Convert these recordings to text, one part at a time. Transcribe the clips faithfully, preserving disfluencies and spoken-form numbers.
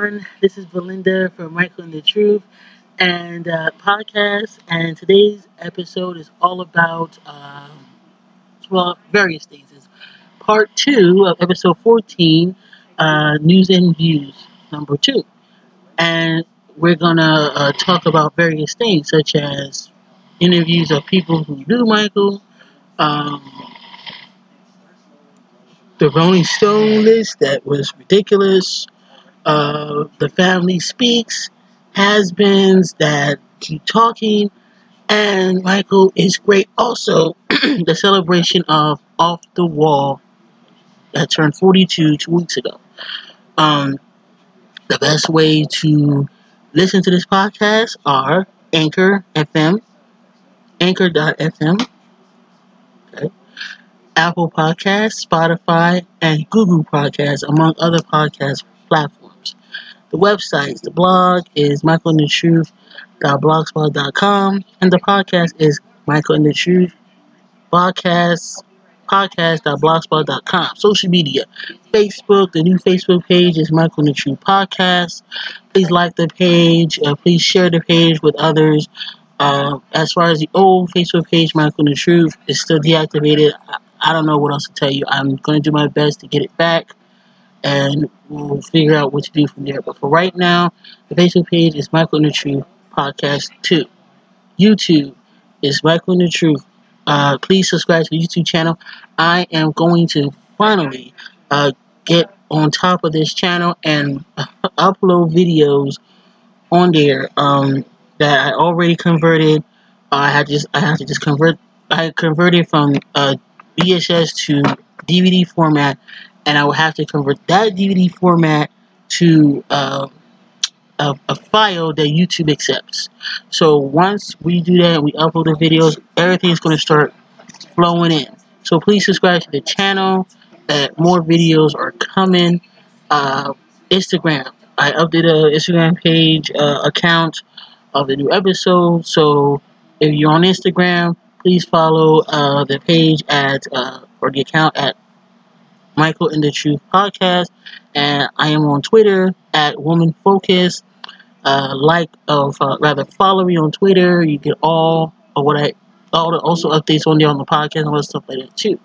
everyone. This is Belinda from Michael and the Truth and uh, podcast. And today's episode is all about, um, well, various things. It's part two of episode fourteen, uh, News and Views, number two. And we're going to uh, talk about various things, such as interviews of people who knew Michael, um, the Rolling Stone list that was ridiculous, uh, the family speaks, has-beens that keep talking, and Michael is great. Also, the celebration of Off the Wall that turned forty-two two weeks ago. Um, the best way to listen to this podcast are Anchor F M, Anchor dot F M, okay, Apple Podcasts, Spotify, and Google Podcasts, among other podcast platforms. The websites, the blog is michael and the truth dot blogspot dot com, and the podcast is Michael and the Truth podcast podcast dot blogspot dot com. Social media, Facebook, the new Facebook page is Michael and the Truth Podcast. Please like the page. Uh, please share the page with others. Uh, as far as the old Facebook page, Michael and the Truth, is still deactivated. I, I don't know what else to tell you. I'm going to do my best to get it back, and we'll figure out what to do from there. But for right now, the Facebook page is Michael and the Truth Podcast two. YouTube is Michael and the Truth. Uh, please subscribe to the YouTube channel. I am going to finally uh, get on top of this channel and upload videos on there um, that I already converted. I had just I have to just convert. I converted from uh, V H S to D V D format, and I will have to convert that D V D format to uh, a, a file that YouTube accepts. So once we do that, we upload the videos, everything's going to start flowing in. So please subscribe to the channel. That more videos are coming. Uh, Instagram. I updated a Instagram page uh, account of the new episode. So if you're on Instagram, please follow uh, the page at uh, or the account at Michael and the Truth Podcast. And I am on Twitter at Woman Focus. Uh, like, of uh, rather, follow me on Twitter. You get all of what I, all the also updates on there on the podcast and all that stuff like that too.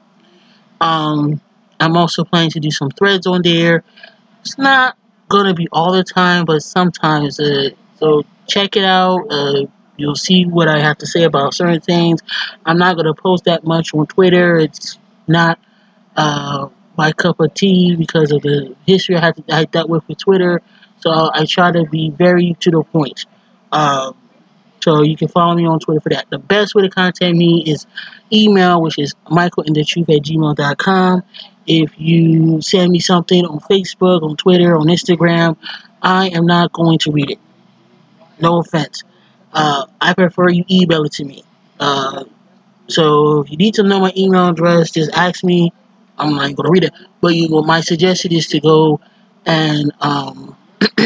Um, I'm also planning to do some threads on there. It's not gonna be all the time, but sometimes. Uh, so check it out. Uh, you'll see what I have to say about certain things. I'm not gonna post that much on Twitter. It's not uh, my cup of tea because of the history I had to, I dealt with with Twitter. So I try to be very to the point. Um, so you can follow me on Twitter for that. The best way to contact me is email, which is michaelandthetruth at gmail dot com. If you send me something on Facebook, on Twitter, on Instagram, I am not going to read it. No offense. Uh, I prefer you email it to me. Uh, so if you need to know my email address, just ask me. I'm not going to read it. But you, well, my suggestion is to go and um,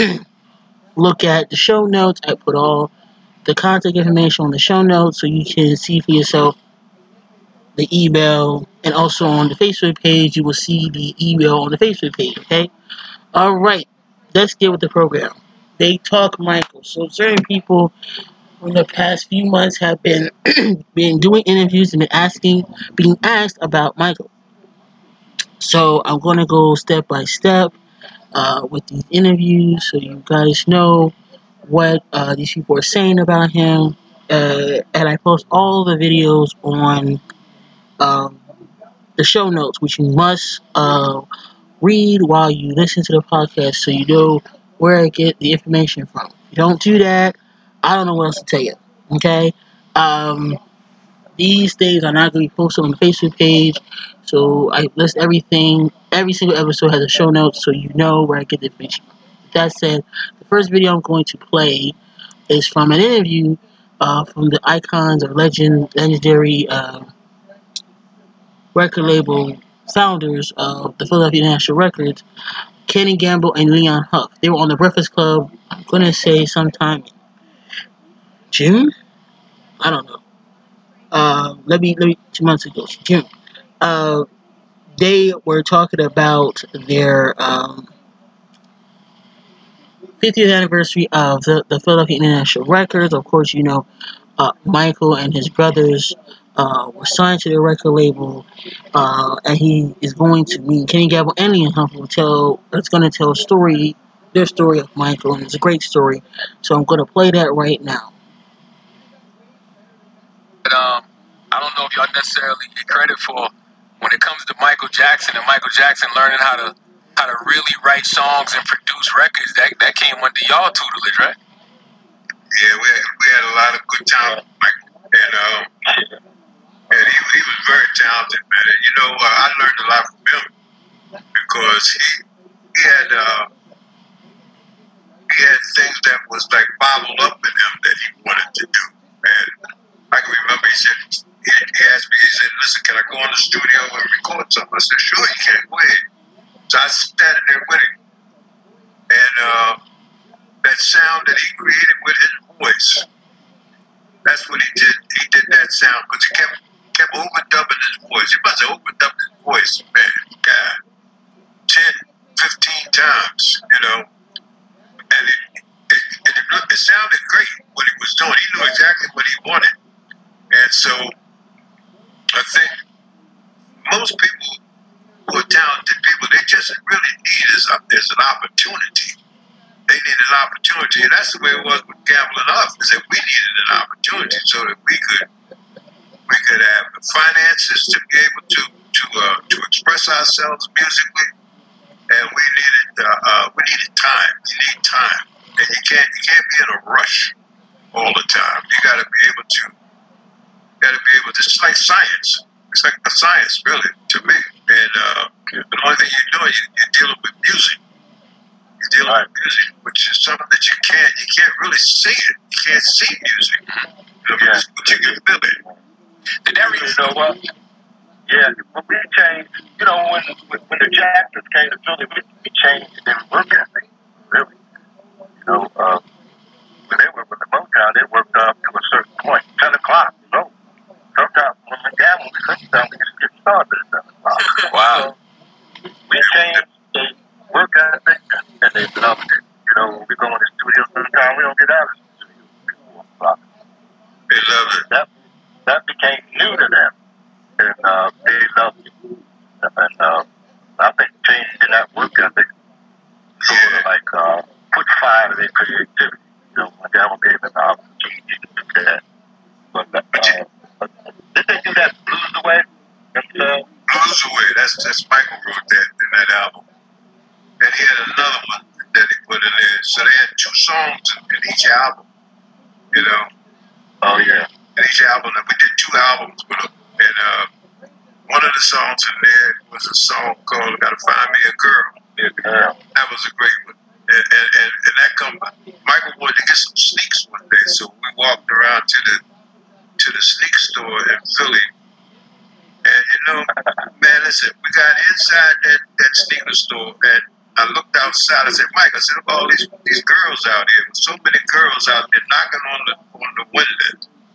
look at the show notes. I put all the contact information on the show notes so you can see for yourself the email. And also on the Facebook page, you will see the email on the Facebook page, okay? All right, let's get with the program. They Talk Michael. So certain people in the past few months have been been doing interviews and been asking, being asked about Michael. So I'm going to go step by step uh, with these interviews so you guys know what uh, these people are saying about him. Uh, and I post all the videos on um, the show notes, which you must uh, read while you listen to the podcast so you know where I get the information from. If you don't do that, I don't know what else to tell you. Okay? Um, these things are not going to be posted on the Facebook page. So I list everything. Every single episode has a show notes so you know where I get the information from. With that said, the first video I'm going to play is from an interview uh, from the icons or legend, legendary uh, record label founders of the Philadelphia National Records, Kenny Gamble and Leon Huff. They were on the Breakfast Club, I'm going to say sometime in June? I don't know. Uh, let me, let me, two months ago, June. Uh, they were talking about their, um, fiftieth anniversary of the, the Philadelphia International Records. Of course, you know, uh, Michael and his brothers uh, were signed to the record label, uh, and he is going to meet Kenny Gamble and Ian Humphrey. Will tell it's going to tell a story, their story of Michael, and it's a great story. So I'm going to play that right now. But um, I don't know if y'all necessarily get credit for when it comes to Michael Jackson and Michael Jackson learning how to how to really write songs and produce records. That that came under y'all tutelage, right? Yeah, we had, we had a lot of good time with Michael, and um, and he, he was very talented, man. And, you know, uh, I learned a lot from him because he he had uh, he had things that was like bottled up in him that he wanted to do. And I can remember he said he, he asked me, he said, "Listen, can I go in the studio and record something?" I said, "Sure, you can. Go ahead." So I sat in there with him, and uh, that sound that he created with his voice. That's what he did. He did that sound because he kept kept overdubbing his voice. He must have overdubbed his voice, man, God, ten, fifteen times, you know. And it, it, it, it sounded great what he was doing. He knew exactly what he wanted. And so I think most people who are talented people, they just really need is, a, is an opportunity. They need an opportunity. And that's the way it was with Gamble and us, is that we needed an opportunity so that we could we could have the finances to be able to to uh, to express ourselves musically, and we needed uh, uh, we needed time. You need time, and you can't you can't be in a rush all the time. You got to be able to got to be able to. It's like science. It's like a science, really, to me. And uh, the only thing you're doing, you, you're dealing with music. You're dealing with music, which is something that you can't you can't really see it. You can't see music, you know, yeah. But you can feel it. Did that you know what? Yeah, when we changed, you know, when when, when the Jacksons came to Philly, we, we changed their work ethic, really. You know, uh, when they were with the Motown, they worked up to a certain point, ten o'clock. So sometimes when we gambled, sometimes we just get started at ten o'clock. Wow. So we changed their work ethic, and, and they loved it. You know, when we go in the studio sometimes, we don't get out of the studio before o'clock. They loved it. That, that became new to them. And uh, they loved it. And uh, I think changing that work ethic sort of like uh, put fire to their creativity. You know, when Gamble gave them the opportunity to do that. But, uh, but did they do that Blues Away themselves? Blues Away, that's, that's Michael wrote that in that album. And he had another one that he put in there. So they had two songs in, in each album, you know. Oh, yeah. In each album. And we did two albums with them. And uh, one of the songs in there was a song called "Gotta Find Me a Girl." Yeah. That was a great one. And, and, and, and that come, Michael wanted to get some sneaks one day, so we walked around to the to the sneak store in Philly. And you know, man, listen, we got inside that, that sneaker store, and I looked outside. I said, "Mike, I said, look all these these girls out here. So many girls out there knocking on the on the window."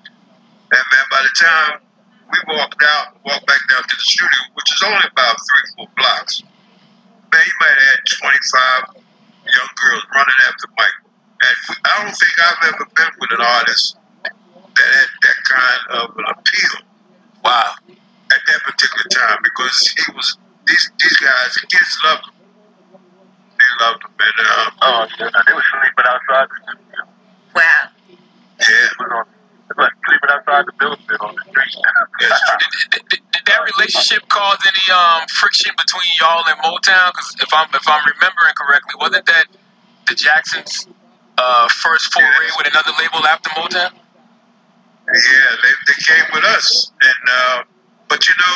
And man, by the time we walked out, walked back down to the studio, which is only about three, four blocks. Man, you might have had twenty-five young girls running after Michael. And we, I don't think I've ever been with an artist that had that kind of an appeal. Wow. At that particular time, because he was these these guys, the kids loved him. They loved him, and uh, oh, yeah, they were sleeping outside the studio. Wow. Yeah. They were sleeping outside the building on the street. Did, did, did, did that relationship cause any um friction between y'all and Motown? Because if I'm if I'm remembering correctly, wasn't that the Jacksons' uh, first foray yes. with another label after Motown? Yeah, they they came with us, and uh, but you know,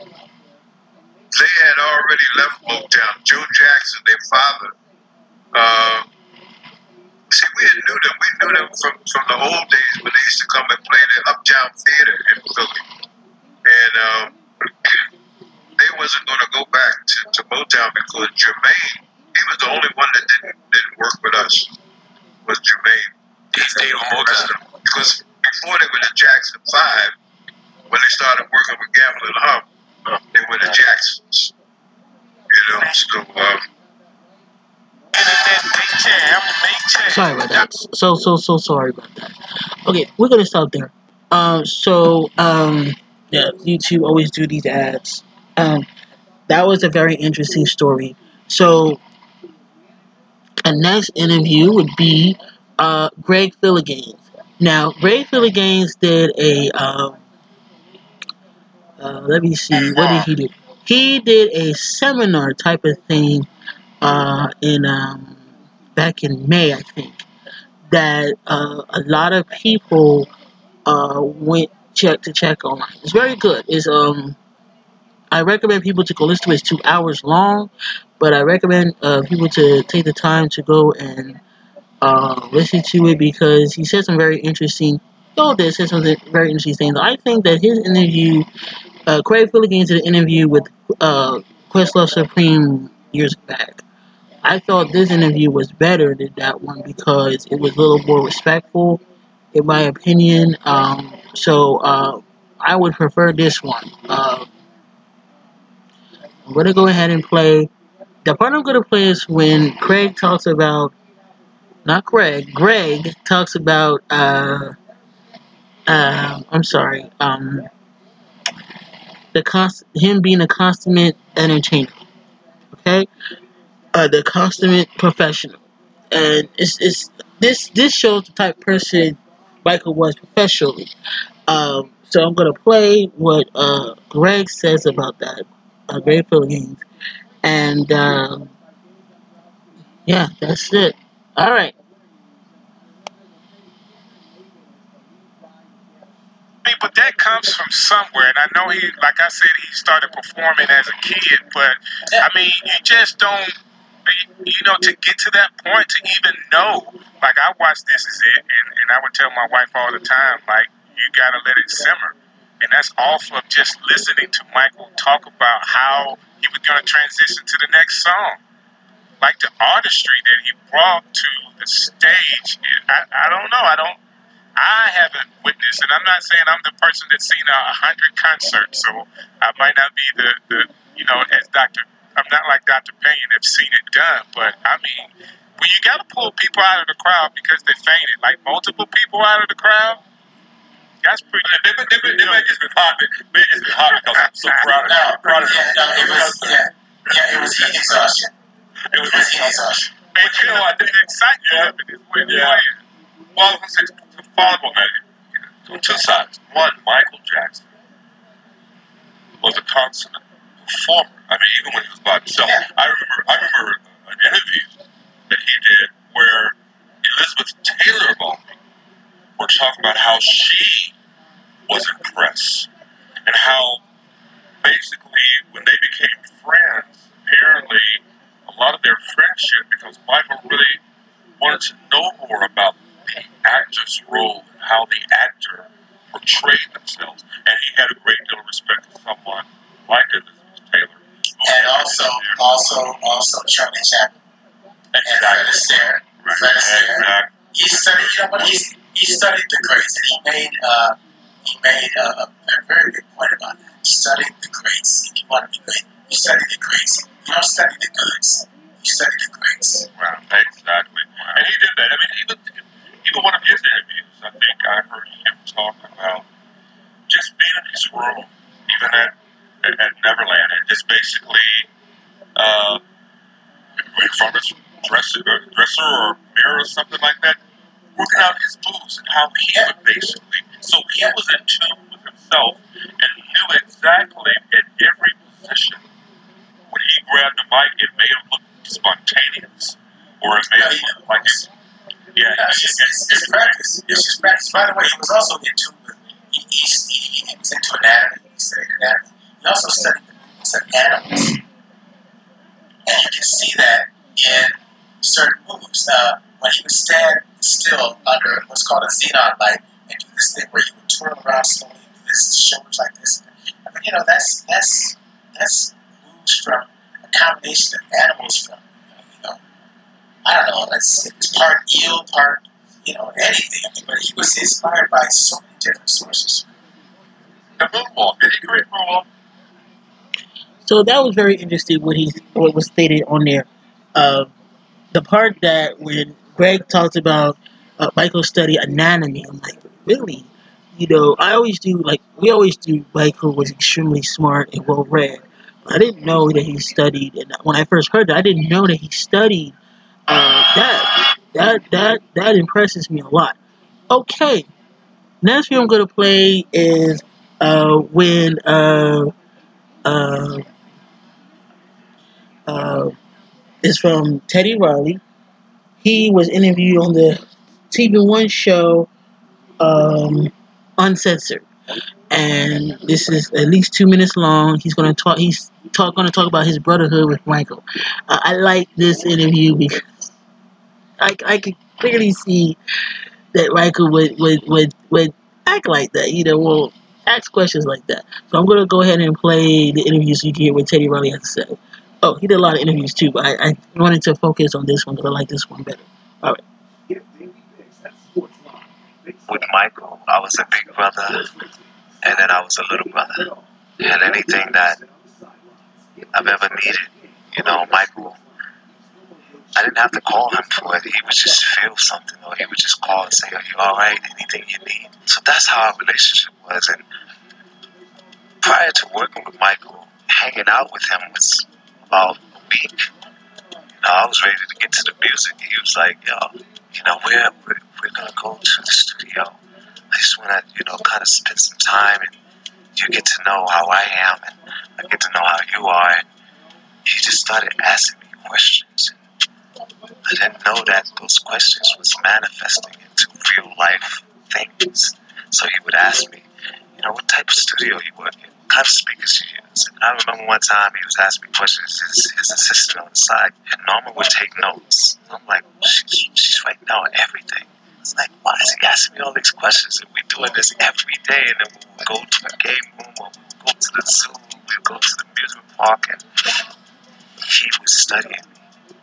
they had already left Motown. Joe Jackson, their father. Uh, see, we didn't knew them. We knew them from, from the old days when they used to come and play the Uptown Theater in Philly. And um, they wasn't going to go back to, to Motown because Jermaine, he was the only one that didn't didn't work with us, was Jermaine. He stayed with Motown. Because before they were the Jackson Five, when they started working with Gamble and Hump, they were the Jacksons. You know, so um, Internet nature, I'm a nature. Sorry about that. So so so sorry about that. Okay, we're gonna stop there. Um, so um, yeah, YouTube always do these ads. Um, that was a very interesting story. So a next interview would be uh Greg Philliganes. Now, Greg Philliganes did a um, uh, let me see, what did he do? He did a seminar type of thing uh in um back in May, I think, that uh, a lot of people uh, went check to check on. It's very good. It's um I recommend people to go listen to it. It's two hours long, but I recommend uh, people to take the time to go and uh, listen to it because he said some very interesting. Oh, this said some very interesting things. I think that his interview, uh, Craig Philliganes did an interview with uh, Questlove Supreme years back. I thought this interview was better than that one because it was a little more respectful, in my opinion. Um, so uh, I would prefer this one. Uh, I'm gonna go ahead and play. The part I'm gonna play is when Craig talks about, not Craig, Greg talks about. Uh, uh, I'm sorry. Um, the const- him being a consummate entertainer. Okay, uh, the consummate professional. And it's, it's this this shows the type of person Michael was professionally. Um, so I'm gonna play what uh, Greg says about that. Uh, Greg Philliganes, and um, yeah, that's it. All right. I mean, but that comes from somewhere, and I know he, like I said, he started performing as a kid. But I mean, you just don't, you know, to get to that point, to even know. Like I watched This Is It, and, and I would tell my wife all the time, like you gotta let it simmer, and that's off of just listening to Michael talk about how he was gonna transition to the next song. Like the artistry that he brought to the stage, I, I don't know, I don't. I haven't witnessed, and I'm not saying I'm the person that's seen a hundred concerts, so I might not be the, the you know, as Doctor I'm not like Doctor Payne that's seen it done, but I mean, when you got to pull people out of the crowd because they fainted, like multiple people out of the crowd, that's pretty. They, they, they, they may just be hot, they just be hot because I'm so proud of No, you. Proud of yeah, no, it was, yeah, yeah, it was heat exhaustion. It was heat exhaustion. And you know what? The excitement of it is when you win. Well, it's a follow on two sides. One, Michael Jackson was a consummate performer. I mean, even when he was by himself. I remember, I remember an interview that he did where Elizabeth Taylor of all people were talking about how she was impressed and how basically when they became friends, apparently a lot of their friendship, because Michael really wanted to know more about the actor's role and how the actor portrayed themselves, and he had a great deal of respect for someone like Elizabeth Taylor. And also, also, also Charlie Chaplin. And Fred Astaire. Right. Fred Astaire. Exactly. He studied, you know what, he, he studied the greats, and he made, uh, he made uh, a very good point about that. He studied the greats. If you want to be great, you study the greats. You don't study the goods. You study the greats. Wow, exactly. And he did that. I mean, even, even one of his interviews, I think I heard him talk about just being in his room, even at, at, at Neverland, and just basically uh, in front of his dresser, dresser or mirror or something like that, working out his moves and how he would basically. So he was in tune with himself and knew exactly at every position. When he grabbed the mic, it made him look spontaneous, or it made him look like it's, yeah, Yeah, it's just it's, it's practice. It's just practice. By the way, he was also into he, he, he, he was into anatomy. He studied anatomy. He also studied the movements of animals, and you can see that in certain moves. Uh, when he would stand still under what's called a xenon light and do this thing where he would twirl around slowly and do this shoulders like this. I mean, you know, that's that's that's moves from a combination of animals from, you know, I don't know, it's, it's part eel, part, you know, anything. I mean, but he was inspired by so many different sources. The moonwalk. Did he create moonwalk? So that was very interesting what he what was stated on there. Uh, the part that when Greg talked about uh, Michael study anatomy, I'm like, really? You know, I always do, like, we always do, Michael was extremely smart and well read. I didn't know that he studied, and when I first heard that, I didn't know that he studied uh, that. That, that, that impresses me a lot. Okay, next video I'm going to play is uh, when uh, uh, uh, is from Teddy Riley. He was interviewed on the T V One show um, Uncensored, and this is at least two minutes long. He's going to talk. He's talk going to talk about his brotherhood with Michael. Uh, I like this interview because I, I could clearly see that Michael would would would would act like that. You know, well, ask questions like that. So I'm going to go ahead and play the interview so you can hear what Teddy Riley has to say. Oh, he did a lot of interviews too, but I, I wanted to focus on this one because I like this one better. All right. With Michael, I was a big brother, and then I was a little brother. And anything that I've ever needed, you know, Michael, I didn't have to call him for it. He would just feel something, or he would just call and say, "Are you all right? Anything you need?" So that's how our relationship was. And prior to working with Michael, hanging out with him was about a week. You know, I was ready to get to the music. He was like, "Yo, you know, we're we're, we're gonna go to the studio. I just wanna, you know, kind of spend some time, and you get to know how I am, and I get to know how you are." And he just started asking me questions. I didn't know that those questions was manifesting into real life things. So he would ask me, you know, what type of studio you work in, what kind of speakers you use. And I remember one time he was asking me questions, his, his assistant on the side, and Norma would take notes. And I'm like, she's, she's writing down everything. It's like, why is he asking me all these questions? And we're doing this every day, and then we'll go to the game room, or we'll go to the zoo, we'll go to the amusement park, and he was studying me.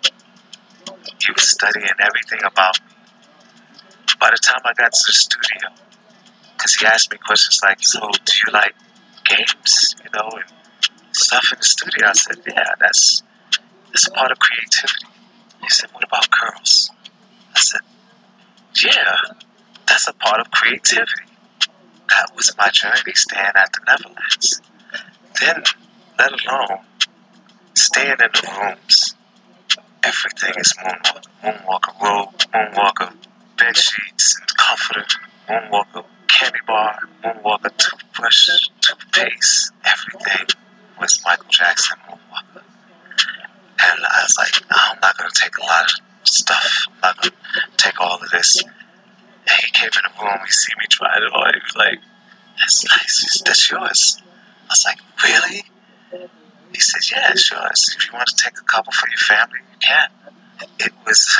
He was studying everything about me. By the time I got to the studio, because he asked me questions like, so do you like games, you know, and stuff in the studio? I said, yeah, that's, that's a part of creativity. He said, what about girls? I said, yeah, that's a part of creativity. That was my journey staying at the Neverlands. Then, let alone staying in the rooms. Everything is Moonwalker. Moonwalker robe, Moonwalker bed sheets and comforter, Moonwalker candy bar, Moonwalker toothbrush, toothpaste. Everything was Michael Jackson Moonwalker. And I was like, no, I'm not going to take a lot of stuff. I'm not going to take all of this. And he came in the room, he see me try it on. He was like, that's nice. That's yours. I was like, really? He said, yeah, it's yours. If you want to take a couple for your family, you can. It was,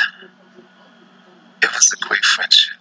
it was a great friendship.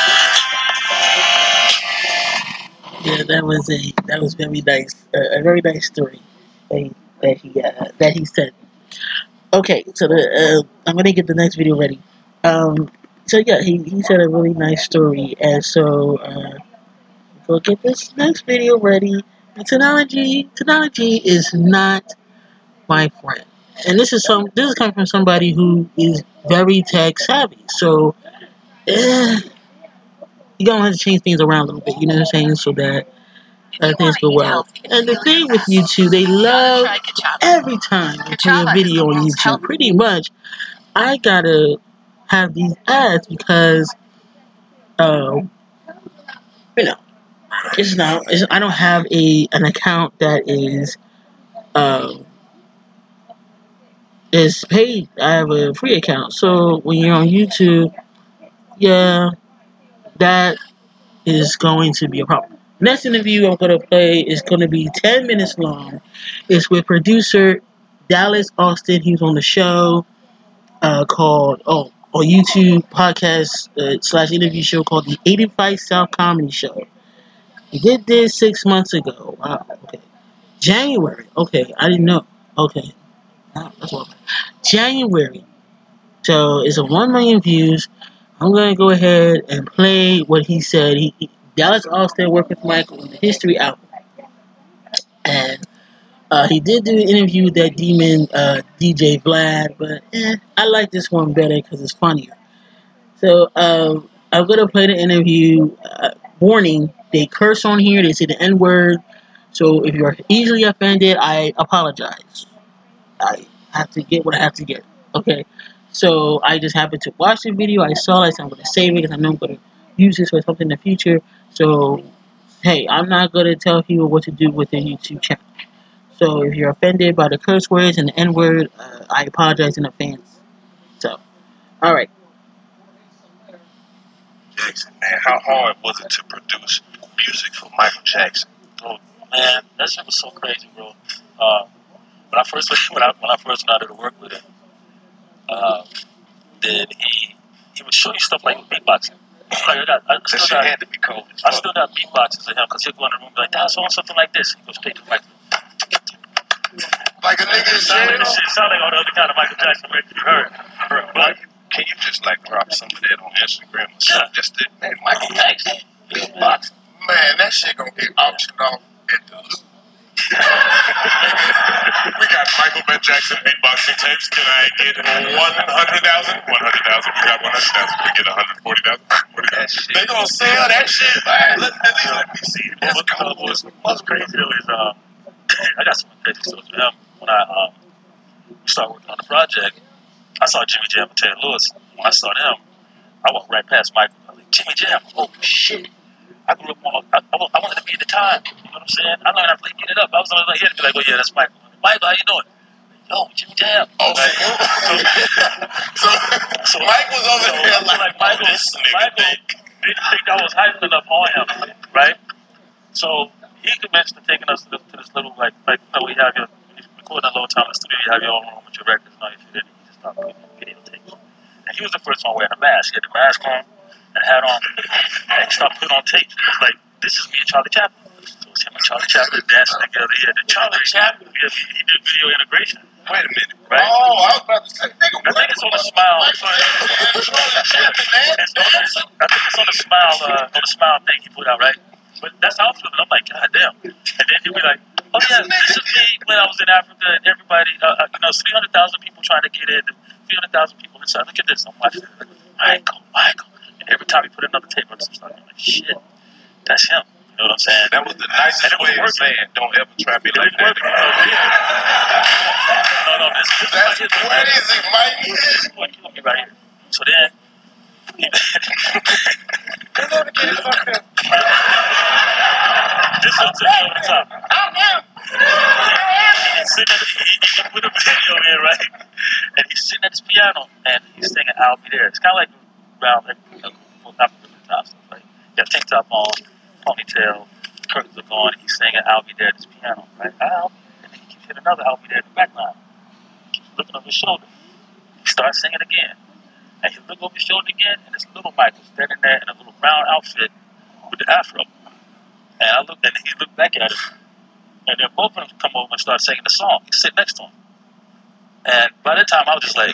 Yeah, that was a that was very nice, uh, a very nice story that he that he, uh, that he said. Okay, so the uh, I'm gonna get the next video ready. Um, so yeah, he he said a really nice story, and so uh, we'll get this next video ready. And technology, technology is not my friend, and this is some this is coming from somebody who is very tech savvy. So eh, you're gonna have to change things around a little bit. You know what I'm saying? So that uh, things go well. And the thing with YouTube, they love every time you play a video on YouTube. Pretty much, I gotta have these ads because, uh, you know, it's not. It's, I don't have a an account that is. Uh, is paid. I have a free account. So when you're on YouTube, yeah, that is going to be a problem. Next interview I'm going to play is going to be ten minutes long. It's with producer Dallas Austin. He was on the show uh, called, oh, on YouTube podcast uh, slash interview show called the eighty-five South Comedy Show. He did this six months ago. Wow, okay. January. Okay, I didn't know. Okay. Wow, that's what January. So it's a one million views. I'm gonna go ahead and play what he said. He, he Dallas Austin worked with Michael on the History album, and Uh, he did do an interview with that demon uh, D J Vlad, but eh, I like this one better because it's funnier. So um, I'm gonna play the interview. Uh, warning: they curse on here. They say the N word. So if you're easily offended, I apologize. I have to get what I have to get. Okay. So I just happened to watch the video. I saw it. I said I'm gonna save it because I know I'm gonna use this for something in the future. So hey, I'm not gonna tell people what to do with their YouTube channel. So if you're offended by the curse words and the N word, uh, I apologize in advance. So, all right. Jackson, man, how hard was it to produce music for Michael Jackson? Oh man, that shit was so crazy, bro. Uh, when I first when I when I first started to work with him, uh, then he he would show you stuff like beatboxing. Like I got, I That still shit got, had to be cold as I fuck. still got beatboxes of him because he'll go in the room and be like, "That's on something like this." He goes straight to the microphone. Like a nigga in It sound like, jail. shit sound like all the other kind of Michael Jackson records you heard. Bro, like, can you just like drop some of that on Instagram or something? Just to, man, Michael Jackson beatbox. Man, that shit gonna get auctioned off at the loot. We got Michael Ben Jackson beatboxing tapes. Can I get one hundred thousand? one hundred thousand. We got one hundred thousand. We get one hundred forty thousand. They gonna sell that shit, man. Let, let, let me see. That's What, cool. what's, what's crazy though is um, I got some crazy stories with him. When I um, started working on the project, I saw Jimmy Jam and Terry Lewis. When I saw them, I walked right past Michael. I was like, Jimmy Jam, oh shit. I grew up on, I, I, I wanted to be in the time. You know what I'm saying? I learned how to play Get It Up. I was always like, here to be like, oh yeah, that's Michael. Michael, how you doing? Yo, Jimmy Jam. Oh, Like, so, so, so Mike was over so, there like, like Michael, oh, this nigga Michael think. didn't think I was hyping enough on him, right? So he convinced to taking us to this, to this little like like you know, we have your when you record a low time in the studio, you have your own room with your records and all your shit, and he just started putting video tapes. And he was the first one wearing a mask. He had the mask on and hat on, and he started putting on tapes. It was like, this is me and Charlie Chaplin. So it was him and Charlie Chaplin dancing together. He had the Charlie Chaplin. He, he did video integration. Wait a minute. Right? Oh, I was about to say, nigga, I think it's on the Smile. It's on the It's on, it's, I think it's on the Smile, uh, on the Smile thing he put out, right? But that's how I was feeling. I'm like, God damn. And then he'll be like, oh yeah, this is me when I was in Africa and everybody, uh, uh, you know, three hundred thousand people trying to get in, three hundred thousand people inside. Look at this. I'm watching it. Like, Michael, Michael. And every time he put another tape on, I'm like, shit, that's him. You know what I'm saying? That was the nicest way of saying, don't ever try me like that. No, no, this, this That's is crazy, Mike. This is what killed me right here. So then, this is over the top. He's sitting at, he, he put a video in, right? And he's sitting at his piano and he's singing I'll Be There. It's kind of like around, like, you know, not really top stuff. Like, you got tank top on, ponytail, curtains are going, and he's singing I'll Be There at his piano, right? I'll, and then he keeps hitting another I'll Be There in the background. He keeps looking over his shoulder. He starts singing again. And he look over his shoulder again, and this little Michael standing there in a little brown outfit with the afro. And I looked, and he looked back at him. And then both of them come over and start singing the song. He's sitting next to him. And by that time, I was just like,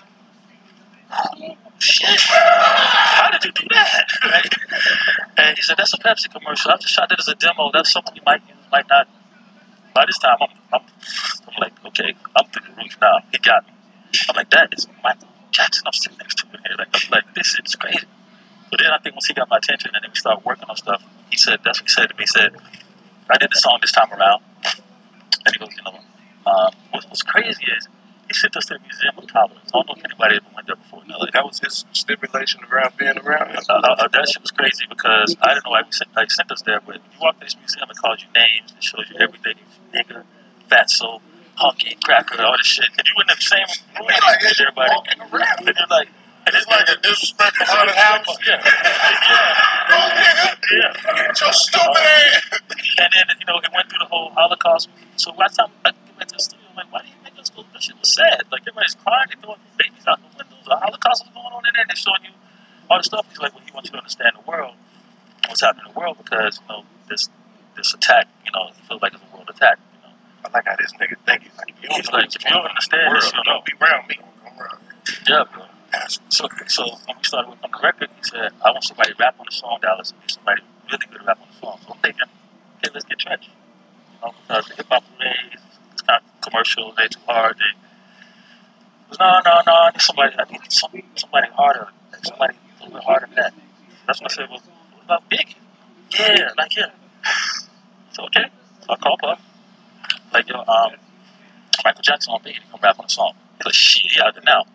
oh, shit, how did you do that? Right? And he said, that's a Pepsi commercial. I just shot that as a demo. That's something you might use, might not. By this time, I'm, I'm, I'm like, okay, I'm thinking roof now. He got me. I'm like, that is Michael Jackson. I'm sitting next to him here. Like, I'm like, this is crazy. But then I think once he got my attention and then we started working on stuff, he said, that's what he said to me. He said, I did the song this time around. And he goes, you know, uh, what's, what's crazy is he sent us to the Museum of Tolerance. I don't know if anybody ever went there before. You know, like, That was his stipulation around being around him. uh, uh, that shit was crazy because I didn't know why he sent, like, sent us there, but you walk to this museum, it calls you names, it shows you everything, you nigga, fatso, hunky, cracker, all this shit. And you in the same room Like, with everybody. walking around. And you're like, and It's like a disrespectful haunted house. yeah, Oh, nigga, yeah, yeah. get your stupid ass. And then, you know, it went through the whole Holocaust. So by the time I get back to the studio, I'm like, why do you make us go? That shit was sad. Like, everybody's crying, they're throwing babies out the windows. The Holocaust was going on in there, and they're showing you all this stuff. He's like, well, he wants you to understand the world, what's happening in the world, because, you know, this this attack, you know, he feels like it's a world attack, you know. I like how this nigga think. He's like, if you don't He's know like, what's if you don't going on in understand the this, world, you don't know. be around me. Come around. Yeah, bro. So, so when we started working on the record, he said, I want somebody to rap on the song, Dallas, and somebody really good to rap on the song. So I'm thinking, okay, let's get Trench. You know, because the hip hop ways, it's kind of commercial. They too hard. They was no, no, no. I need somebody. I need some, somebody harder. Like somebody a little bit harder than that. That's when I said, well, what about Biggie? Yeah, like yeah. So okay, so I called up. Like yo, um, Michael Jackson on Biggie to come rap on the song. He's like, shit, he out there now.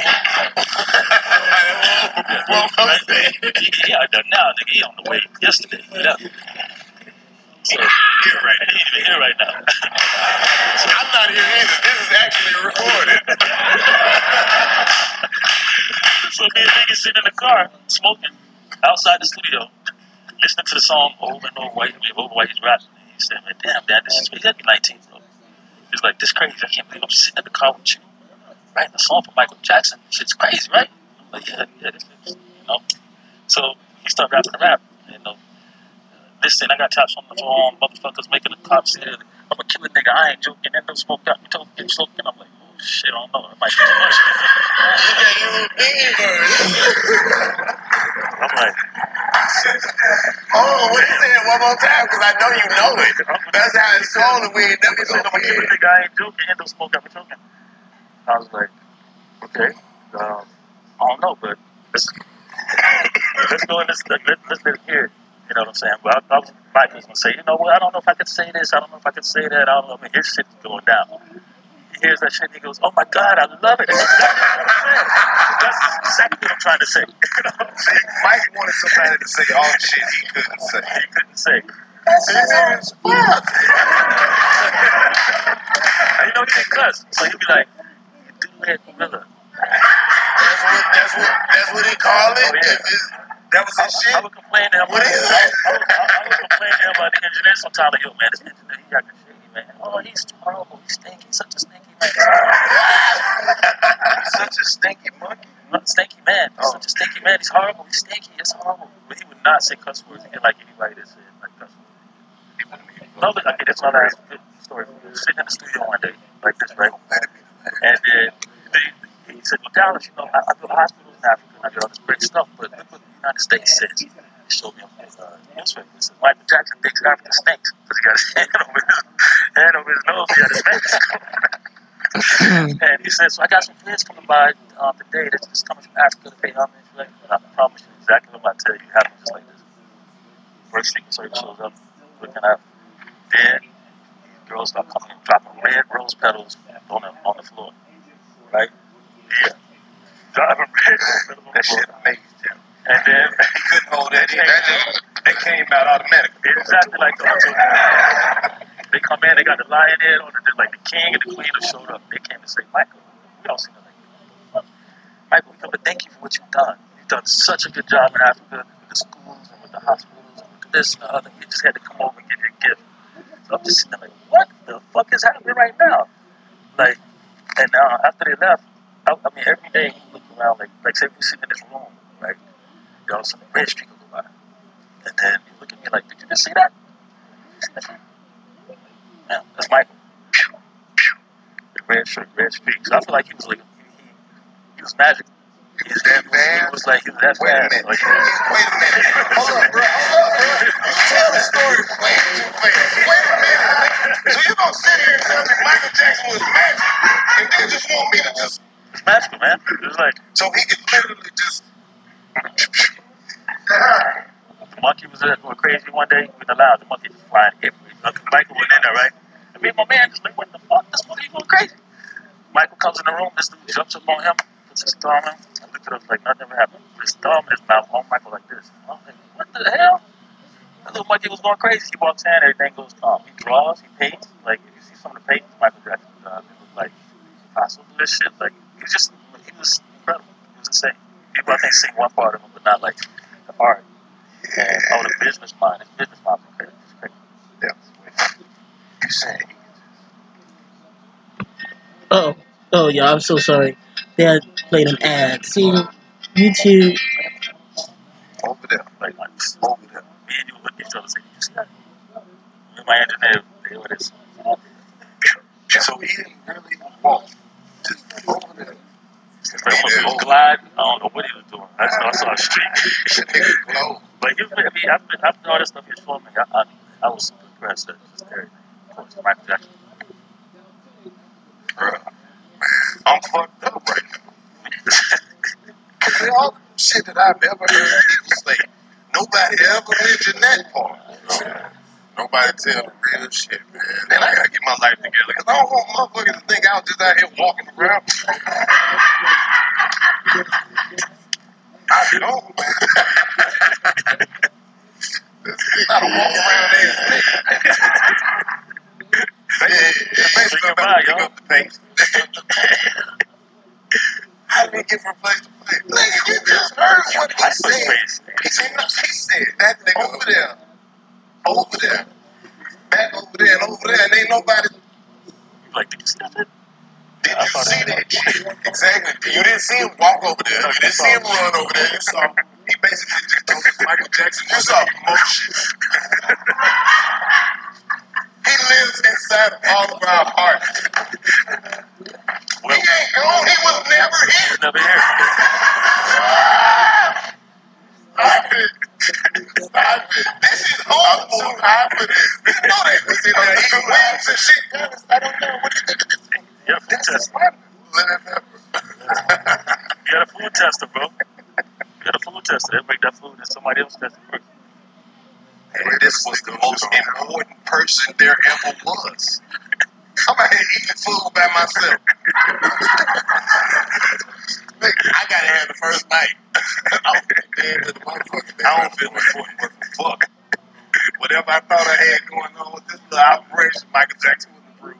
Well, Right? He, he out there now, nigga. He on the way yesterday. He left. So here right he ain't even here right now. I'm not here either. This is actually recorded. So me and Biggie sitting in the car, smoking, outside the studio, listening to the song over and over while, I mean, over while he's rapping. He said, man, damn, Dad, this is, he got to be nineteen, bro. He's like, this crazy. I can't believe I'm sitting in the car with you, writing a song for Michael Jackson. Shit's crazy, right? I'm like, yeah, yeah, this is, you know. So he started rapping the rap, you know. Listen, I got taps on the phone, motherfuckers making the cops here. I'm a killer nigga, I ain't joking. And no smoke got me told to get smoking. I'm like, oh shit, I don't know. It might be too much. Yeah, you a Biggie version. I'm like, Oh, what he said one more time, because I know you know it. That's how it's called, and we ain't never he said, gonna I'm a killer forget. nigga, I ain't joking. And no smoke got me choking. I was like, okay, um, I don't know, but let's, let's go and let's, let, let, let's let it hear it. You know what I'm saying? But I, I was Mike was gonna say, you know what? I don't know if I could say this. I don't know if I could say that. I don't know. I mean, his shit is going down. He hears that shit and he goes, "Oh my God, I love it." That's exactly what I'm trying to say. You know what I'm saying? Mike wanted somebody to say all the shit he couldn't say. He couldn't say. That's serious. Fuck. And you know he didn't cuss, so he'd be like, "You do that, gorilla." That's what, that's what, that's what he called it. Oh, yeah. If it's- that was his I shit. would complain to him. What is I, that? I, would, I, I would complain to him about the engineer sometimes. Like, yo, man, this engineer, he got the shitty, man. Oh, he's horrible. He's stinky. He's such a stinky man. He's such a stinky monkey. Not stinky man. He's Oh. such a stinky man. He's horrible. He's stinky. It's horrible. But he would not say cuss words again like anybody that said like cuss words. He wouldn't be. No, but okay, that's my last good story. We were sitting in the studio one day, like this, right? And then he, he said, well, Dallas, you know, I, I go to hospitals in Africa and I get all this great stuff, but look what the United States says. He showed me a uh, newspaper. He said, Michael Jackson thinks Africa stinks because he got his hand over his, hand over his nose. He had his face. And he said, so I got some friends coming by um, today that's just coming from Africa to pay homage. Like, I promise you exactly what I'm about to tell you. It happened just like this. First Secret Service shows up, looking out. Then girls start coming and dropping red rose petals on the, on the floor. Right? Yeah. Dropping red rose petals on the That floor. shit amazed him. And then He couldn't hold that in. That just, they came out automatically. exactly like the ones they come in, they got the lion head on it, like the king and the queen have showed up. They came to say, Michael, we don't see nothing. Michael, we come to thank you for what you've done. You've done such a good job in Africa with the schools and with the hospitals and with this and the other. You just had to come over and give your gift. So I'm just sitting there like, what the fuck is happening right now? Like, and uh, after they left, I, I mean, every day you look around, like, like say we sit in this room, right? There was some red streak go by. And then you look at me like, did you just see that? Yeah, that's Michael. The red shirt, red streaks. I feel like he was like, he, he, he was magical. He was that he was, he fast? was like, he was that Wait a fast. minute. Like, Wait a minute. Hold up, bro. Hold up, bro. You tell the story way too fast. Wait a minute. So you gonna sit here and tell me Michael Jackson was magic, and then just want me to just it's magical, man. It was like, so he could literally just. the monkey was uh, going crazy one day with the loud. The monkey was flying everywhere. Like, Michael was in there, right? And me and my man just like, what the fuck? This monkey going crazy. Michael comes in the room. This dude jumps up on him, puts his thumb in. I looked at him like nothing ever happened. Put his thumb in his mouth on Michael like this. I was like, what the hell? That little monkey was going crazy. He walks in, everything goes calm. He draws, he paints. Like, if you see some of the paintings Michael Jackson done, it was like impossible this shit. Like, he was just, he was incredible. He was insane. People, I think, see one part of him, but not like the art. Yeah. Oh, the business mind. His business mind was crazy. It's crazy. Yeah. You saying Oh, oh, yeah, I'm so sorry. They had played an ad. See, YouTube. over there, Like, like, over there. me and you look at each other and say, you see that? Me and my engineer, they were this. So he didn't really walk. Just over there. It's like almost a glide. I don't know what he was doing. I just know I saw a streak. That nigga glow. Like, you, I mean, after, after all this stuff he was filming, I, I, I was super impressed at just everything. Of course, Michael Jackson. shit that I've ever heard people say. Nobody ever mentioned that part. Nobody tell the real shit, man. And I gotta get my life together because I don't want motherfuckers to think I was just out here walking around. I don't. Not a walk around ass nigga. Yeah, basically about to pick up the pace. How did he get from place to place? Nigga, you just heard what he said. He said, no, he said that nigga over there, over there, back over there, and over there, and ain't nobody. Like, did you see that? Did you see that shit? Exactly. You didn't see him walk over there. You didn't see him run over there. You saw he basically just told Michael Jackson, you saw motion. He lives inside of all of our hearts. Well, he ain't gone. He was never here. He was never here. Stop it. Stop it. This is home food. I put it. You know that. We sit there eating wings and shit. I don't know. What do you think of this thing? Yeah, food tester. You got a food tester, bro. You got a food tester. They'll make that food and somebody else test it first. And this was the most important person there ever was. I'm out here eating food by myself. I gotta have the first night. I'm dead to the motherfucker. I don't feel important worth a fuck. Whatever I thought I had going on with this little operation, Michael Jackson wouldn't approve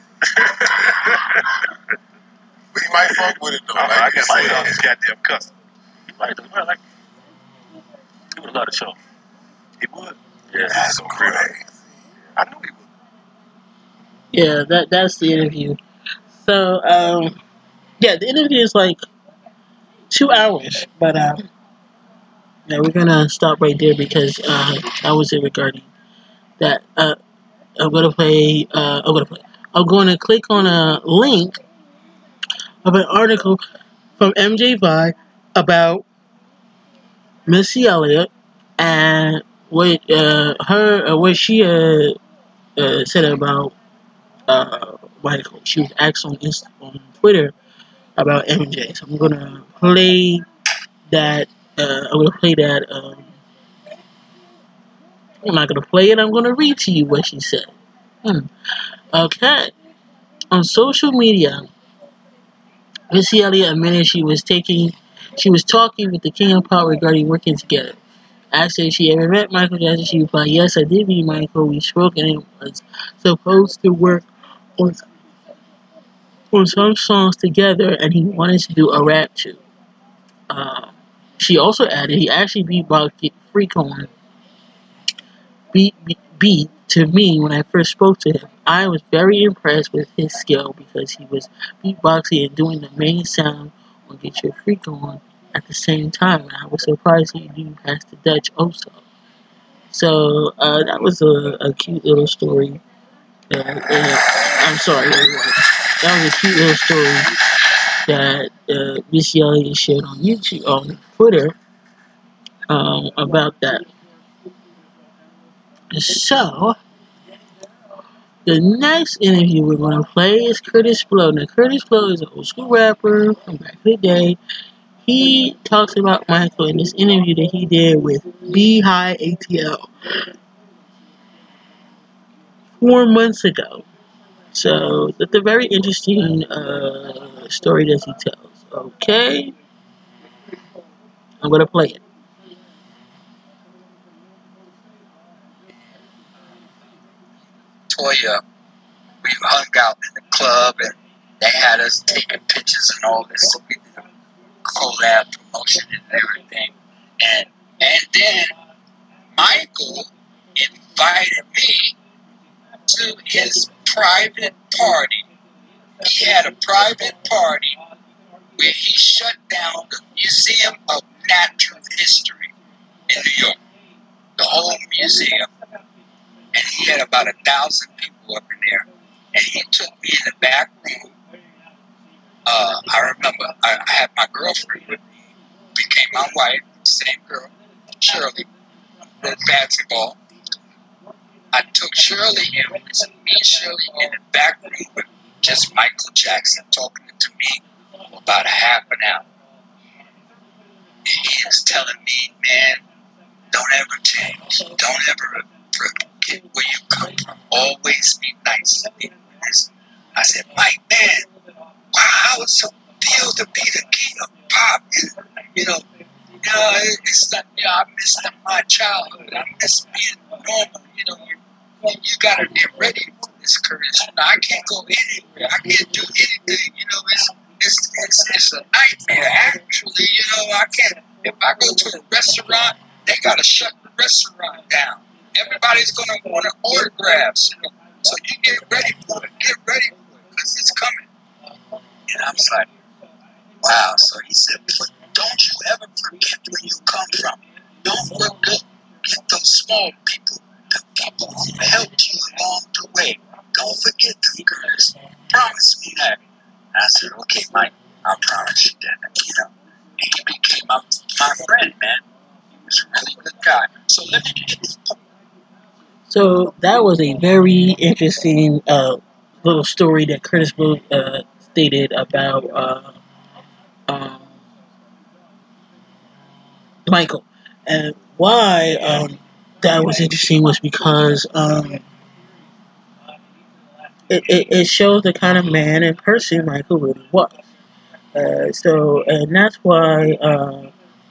of. But he might fuck with it though. Like I got my on his goddamn custom. He might do. Well, like, he would love the show. He would. Yeah. That's so crazy. I knew he would. Yeah, that that's the interview. So, um, yeah, the interview is like two hours, but um, yeah, we're gonna stop right there because uh, that was it regarding that. Uh, I'm gonna play. Uh, I'm gonna play. I'm going to click on a link of an article from M J Vibe about Missy Elliott and what uh, her uh, what she uh, uh, said about uh, Michael. She was asked on Insta- on Twitter about M J. So I'm gonna play that. Uh, I'm gonna play that. Um, I'm not gonna play it. I'm gonna read to you what she said. Hmm. Okay. On social media, Missy Elliott admitted she was taking, she was talking with the King of Pop regarding working together. Asked if she ever met Michael Jackson, she replied, "Yes, I did meet Michael. We spoke and it was supposed to work on, on some songs together, and he wanted to do a rap too." Um, she also added he actually beatboxed Freak on beat, beat, beat to me when I first spoke to him. I was very impressed with his skill because he was beatboxing and doing the main sound on Get Your Freak On at the same time. And I was surprised he knew past the Dutch also. So uh, that was a, a cute little story. Uh, uh, I'm sorry, everyone. That was a cute little story that uh, Missy Elliott shared on YouTube, on Twitter, um, about that. So, the next interview we're going to play is Curtis Blow. Now, Curtis Blow is an old school rapper from back in the day. He talks about Michael in this interview that he did with B High A T L four months ago. So, that's a very interesting uh, story that he tells. Okay? I'm going to play it. Toya, we hung out in the club and they had us taking pictures and all this. So we did a collab promotion and everything. And and then Michael invited me to his private party. He had a private party where he shut down the Museum of Natural History in New York, the whole museum. And he had about a thousand people up in there. And he took me in the back room. Uh, I remember I, I had my girlfriend with me, became my wife, same girl, Shirley, played basketball. I took Shirley in, it was me and Shirley in the back room with just Michael Jackson talking to me for about a half an hour. he is telling me, man, don't ever change. Don't ever forget where you come from. Always be nice to people. I said, Mike, man, wow, how it so feel to be the king of pop? And, you know, you know, it's like, you know, I miss my childhood. I miss being normal. You know, you, you got to get ready for this career. You know, I can't go anywhere. I can't do anything. You know, it's it's it's, it's a nightmare. Actually, you know, I can't. If I go to a restaurant, they got to shut the restaurant down. Everybody's gonna want autographs. You know, so you get ready for it. Get ready for it because it's coming. And I was like, wow. So he said, but don't you ever forget where you come from. Don't forget those small people, the people who helped you along the way. Don't forget them, girls. Promise me that. And I said, okay, Mike, I'll promise you that. You know, and he became my, my friend, man. He was a really good guy. So let me get this. So that was a very interesting uh, little story that Curtis Blow uh, stated about uh, um, Michael. And why um, that was interesting was because um, it, it, it shows the kind of man and person Michael really was. Uh, so, and that's why, uh,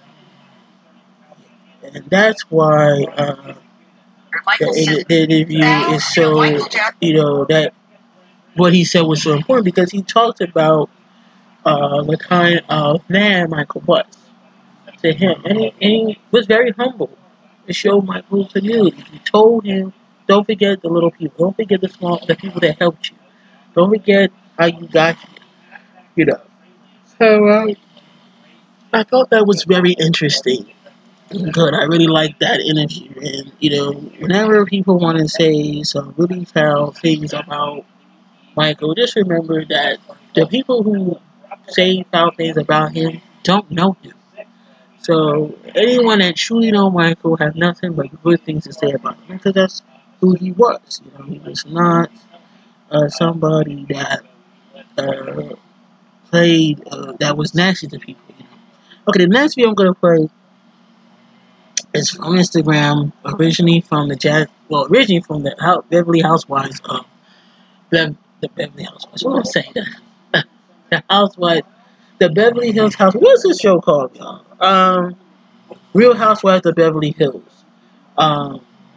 and that's why uh, the, the interview is so, you know, that what he said was so important because he talked about uh, the kind of man Michael was to him, and he, and he was very humble. It showed Michael's humility. He told him, "Don't forget the little people. Don't forget the small, the people that helped you. Don't forget how you got here." You know. So uh, I thought that was very interesting. Good. I really liked that interview, and you know, whenever people want to say some really foul things about Michael, just remember that the people who say foul things about him don't know him. So anyone that truly know Michael have nothing but good things to say about him because that's who he was. You know, he was not uh, somebody that uh, played uh, that was nasty to people. You know. Okay, the next video I'm gonna play is from Instagram, originally from the jazz. Well, originally from the How- Beverly Housewives of Bev- the Beverly Housewives. What am I saying? The, the Housewives, the Beverly Hills House. What's this show called, y'all? Um, Real Housewives of Beverly Hills. Um,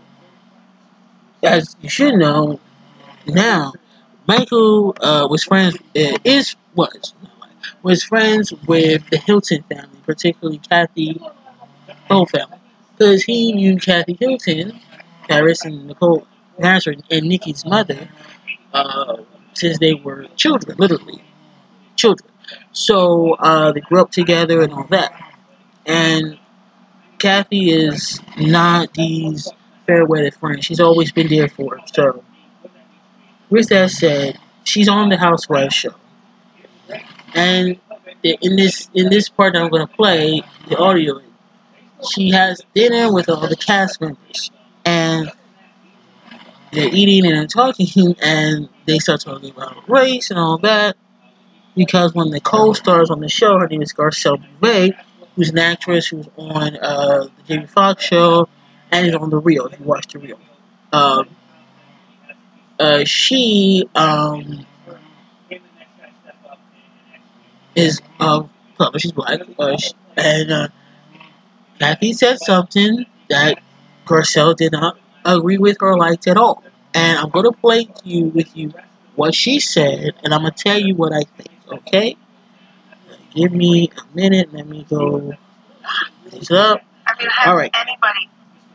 as you should know now, Michael uh, was friends uh, is was was friends with the Hilton family, particularly Kathy whole family, because he knew Kathy Hilton, Paris and Nicole Nazareth, and Nikki's mother uh, since they were children, literally children. So uh, they grew up together and all that. And Kathy is not these fair weather friends. She's always been there for him. So with that said, she's on the Housewives show, and in this in this part that I'm gonna play the audio, she has dinner with all the cast members, and they're eating and talking, and they start talking about race and all that. Because when the co-stars on the show, her name is Garcelle Beauvais, who's an actress who's on uh, the Jamie Foxx show, and is on The Real. If you watch The Real, um, uh, she um, is of color. She's black, uh, she, and uh, Kathy said something that Garcelle did not agree with or liked at all. And I'm gonna play to you with you what she said, and I'm gonna tell you what I think. Okay? Give me a minute. Let me go this up. All right. Anybody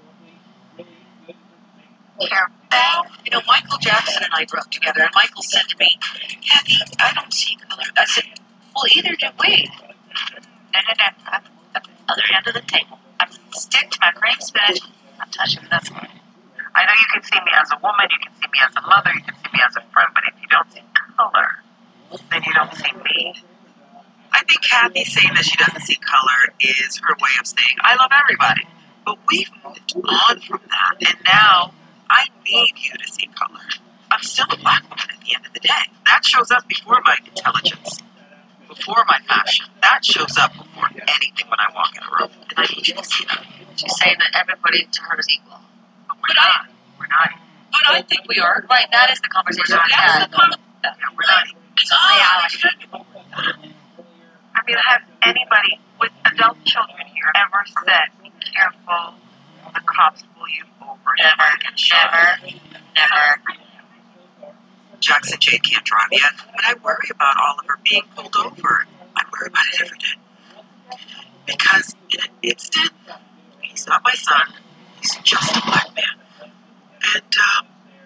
here? You know, Michael Jackson and I grew up together, and Michael said to me, "Kathy, I don't see color." I said, "Well, either do we." No, no, no. I'm at the other end of the table. I stick to my cream spinach. I'm touching this one. I know you can see me as a woman, you can see me as a mother, you can see me as a friend, but if you don't see color, then you don't see me. I think Kathy saying that she doesn't see color is her way of saying, I love everybody. But we've moved on from that, and now I need you to see color. I'm still a black woman at the end of the day. That shows up before my intelligence, before my passion. That shows up before anything when I walk in a room. And I need you to see that. She's saying that everybody to her is equal. But we're but not. I, we're not. But I think we are. Right, that is the conversation we had. Yeah, we're not. It's reality. I mean, has anybody with adult children here ever said, be careful, the cops pull you over? Never, never, never. Jackson Jade can't drive yet, but I worry about Oliver being pulled over. I worry about it every day. Because in an instant, he's not my son, he's just a black man. And, um,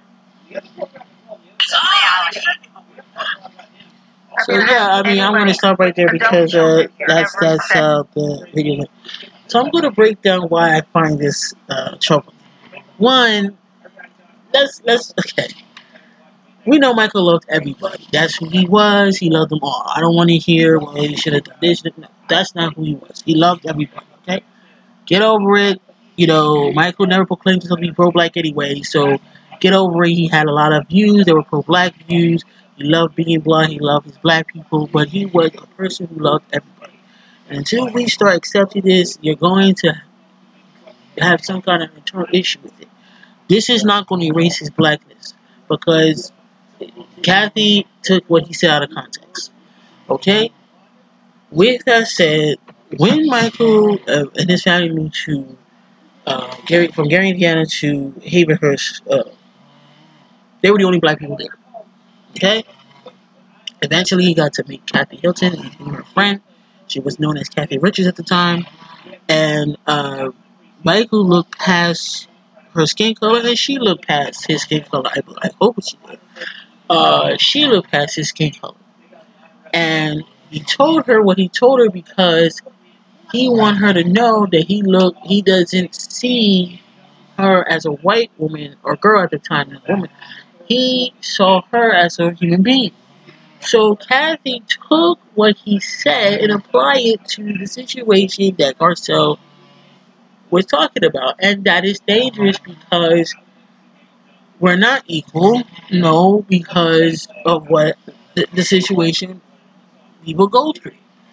it's reality. So yeah, I mean, I'm gonna stop right there because uh, that's that's uh, the video. So I'm gonna break down why I find this uh, troubling. One, let's let's okay. We know Michael loved everybody. That's who he was. He loved them all. I don't want to hear, well, he should have done this. No, that's not who he was. He loved everybody. Okay, get over it. You know, Michael never proclaimed himself to be pro-black anyway. So get over it. He had a lot of views. They were pro-black views. He loved being black. He loved his black people. But he was a person who loved everybody. And until we start accepting this, you're going to have some kind of internal issue with it. This is not going to erase his blackness because Kathy took what he said out of context. Okay? With that said, when Michael uh, and his family moved to uh, Gary, from Gary, Indiana to Havenhurst, uh, they were the only black people there. Okay? Eventually, he got to meet Kathy Hilton and became her friend. She was known as Kathy Richards at the time. And uh, Michael looked past her skin color, and she looked past his skin color. I, I hope she did. Uh, she looked past his skin color. And he told her what he told her because he wanted her to know that he look he doesn't see her as a white woman or girl at the time, as a woman. He saw her as a human being. So Kathy took what he said and applied it to the situation that Garcelle was talking about. And that is dangerous because we're not equal. No, because of what the, the situation people go through.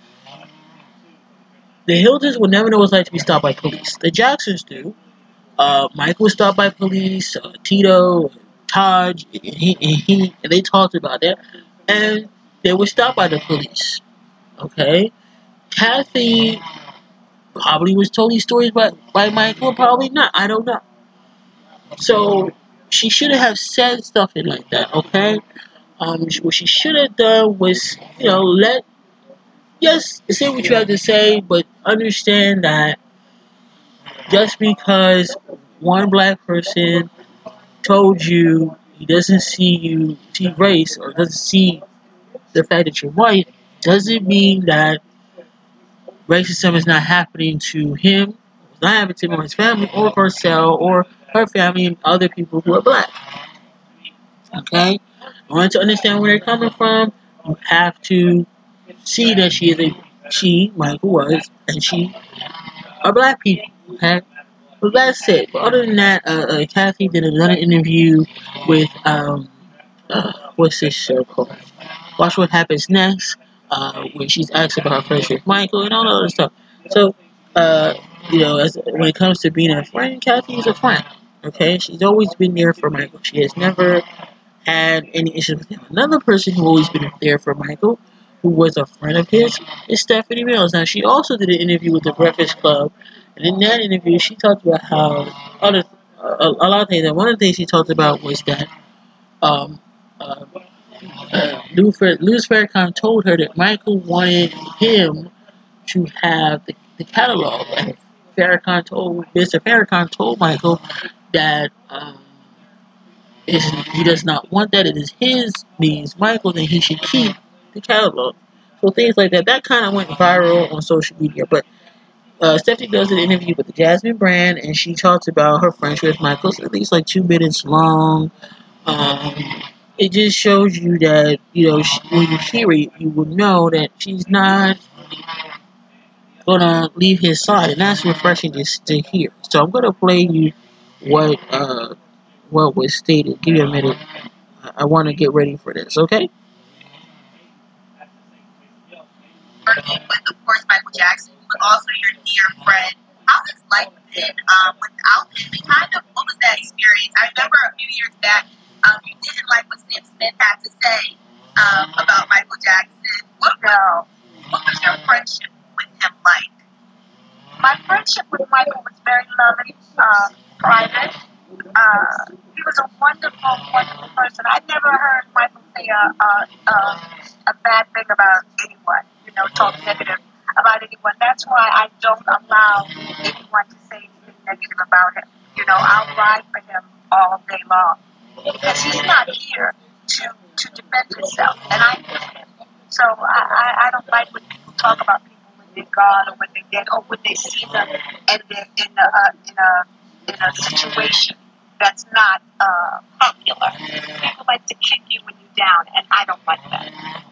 The Hiltons will never know what it's like to be stopped by police. The Jacksons do. Uh, Mike was stopped by police. Uh, Tito, Taj, and he, and he, and they talked about that. And they were stopped by the police. Okay? Kathy probably was told these stories by, by Michael, probably not. I don't know. So, she shouldn't have said stuff like that, okay? Um, what she should have done was, you know, let, yes, say what you have to say, but understand that just because one black person told you he doesn't see you, see race, or doesn't see the fact that you're white, doesn't mean that racism is not happening to him, it's not happening to him or his family, or Garcelle, or her family, and other people who are black. Okay? In order to understand where they're coming from, you have to see that she is a, she, Michael was, and she are black people. Okay? Well, that's it. But other than that, uh, uh, Kathy did another interview with, um, uh, what's this show called? Watch What Happens Next, uh, when she's asked about her friendship with Michael and all that other stuff. So, uh, you know, as when it comes to being a friend, Kathy is a friend. Okay? She's always been there for Michael. She has never had any issues with him. Another person who always been there for Michael, who was a friend of his, is Stephanie Mills. Now, she also did an interview with the Breakfast Club, and in that interview, she talked about how other uh, a, a lot of things. And one of the things she talked about was that um, uh, uh, Lou Farrakhan told her that Michael wanted him to have the, the catalog, and Farrakhan told Mister Farrakhan told Michael that. Um, If he does not want that, it is his means, Michael, then he should keep the catalog. So things like that. That kind of went viral on social media. But uh, Stephanie does an interview with the Jasmine Brand, and she talks about her friendship with Michael. It's at least like two minutes long. Um, it just shows you that, you know, she, when you hear it, you will know that she's not gonna leave his side, and that's refreshing just to hear. So I'm gonna play you what uh. what was stated. Give you a minute. I want to get ready for this, okay? working with, of course, Michael Jackson, but also your dear friend. How has life been um, without him? And kind of, what was that experience? I remember a few years back, um, you didn't like what Sam Smith had to say um, about Michael Jackson. What, no. what was your friendship with him like? My friendship with Michael was very loving, uh, private. Uh, he was a wonderful, wonderful person. I never heard Michael say a, a, a, a bad thing about anyone, you know, talk negative about anyone. That's why I don't allow anyone to say anything negative about him. You know, I'll ride for him all day long because he's not here to, to defend himself, and I miss him. So I, I, I don't like when people talk about people when they're gone or when they're dead or when they see them and they're in a, uh, in a, in a situation that's not uh, popular. People like to kick you when you're down, and I don't like that.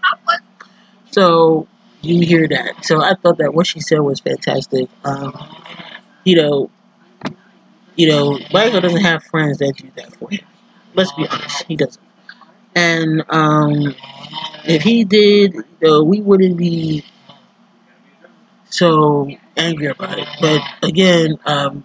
So you hear that. So I thought that what she said was fantastic. Um, you know, you know, Michael doesn't have friends that do that for him. Let's be honest, he doesn't. And um, if he did, you know, we wouldn't be so angry about it. But again, um,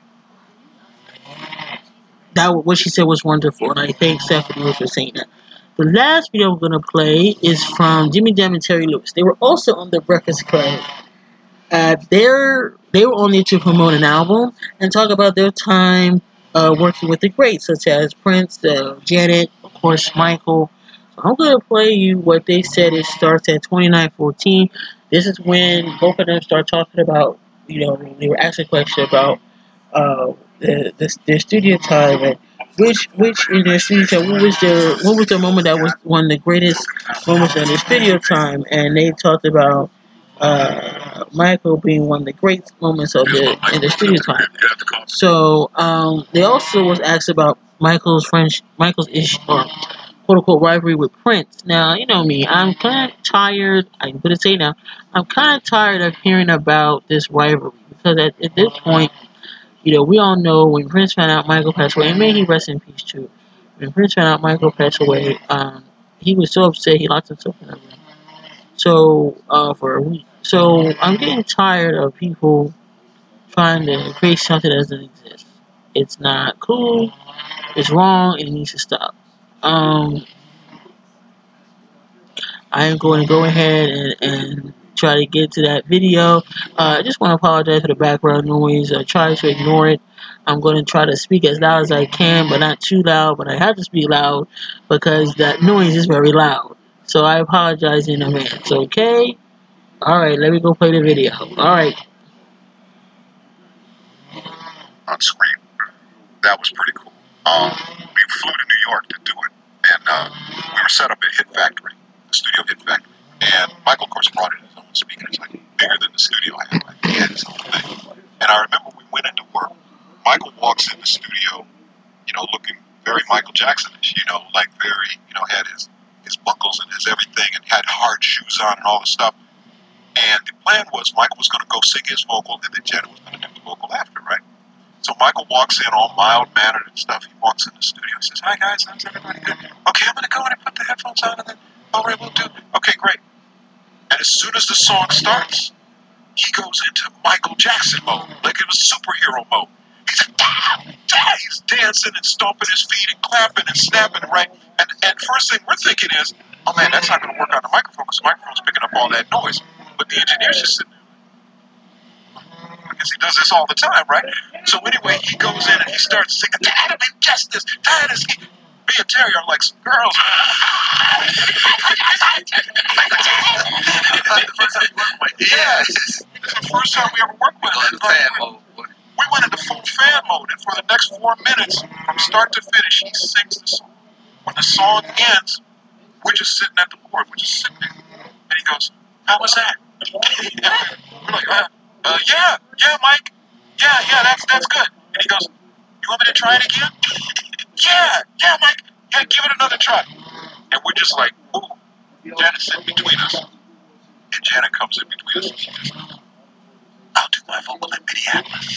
that what she said was wonderful, and I thank Stephanie for saying that. The last video I'm gonna play is from Jimmy Jam and Terry Lewis. They were also on the Breakfast Club. Uh, they're they were on there to promote an album and talk about their time uh, working with the greats such as Prince, uh, Janet, of course, Michael. So I'm gonna play you what they said. It starts at twenty-nine fourteen. This is when both of them start talking about, you know, they were asking questions about uh, the, the their studio time and which which in their studio time, what was their what was the moment that was one of the greatest moments in their studio time, and they talked about uh, Michael being one of the great moments of the in the studio time. So um, they also was asked about Michael's French Michael's issue or quote unquote rivalry with Prince. Now you know me, I'm kind of tired. I'm gonna say now, I'm kind of tired of hearing about this rivalry because at, at this point, you know, we all know when Prince found out Michael passed away, and may he rest in peace too. When Prince found out Michael passed away, um, he was so upset he locked himself in a room. So uh, for a week. So I'm getting tired of people trying to create something that doesn't exist. It's not cool. It's wrong, and it needs to stop. Um, I am going to go ahead and, and try to get to that video. Uh, I just want to apologize for the background noise. I try to ignore it. I'm going to try to speak as loud as I can, but not too loud. But I have to speak loud because that noise is very loud. So I apologize in advance, okay? Alright, let me go play the video. Alright. On screen. That was pretty cool. Um, we flew to New York to do it, and uh, we were set up at Hit Factory, the studio Hit Factory. And Michael, of course, brought in his own speaker. It's like bigger than the studio I had. Like, he had his own thing. And I remember we went into work. Michael walks in the studio, you know, looking very Michael Jackson-ish, you know, like very, you know, had his, his buckles and his everything and had hard shoes on and all this stuff. And the plan was Michael was going to go sing his vocal, and then Janet was going to do the vocal after, right? So Michael walks in all mild-mannered and stuff. He walks in the studio. He says, "Hi, guys. How's everybody good? Okay, I'm going to go in and put the headphones on, and then, all right, we'll do. Okay, great." And as soon as the song starts, he goes into Michael Jackson mode, like it was superhero mode. He's like, "Ah, ah," he's dancing and stomping his feet and clapping and snapping, right? And, and first thing we're thinking is, oh, man, that's not going to work on the microphone because the microphone's picking up all that noise. But the engineer's just sitting there. Because he does this all the time, right? So anyway, he goes in and he starts singing, "Dad, I'm injustice, Dad is..." Me and Terry are like some girls. Yeah, this is the first time we ever worked with him. Fan mode. We went into full fan mode, and for the next four minutes, from start to finish, he sings the song. When the song ends, we're just sitting at the board, we're just sitting there. And he goes, "How was that?" We're like, uh, uh, yeah, yeah, Mike. Yeah, yeah, that's that's good. And he goes, "You want me to try it again?" Yeah, yeah, Mike. Yeah, give it another try. And we're just like, ooh. Janet's sitting between us. And Janet comes in between us and she goes, "I'll do my vocal in Minneapolis."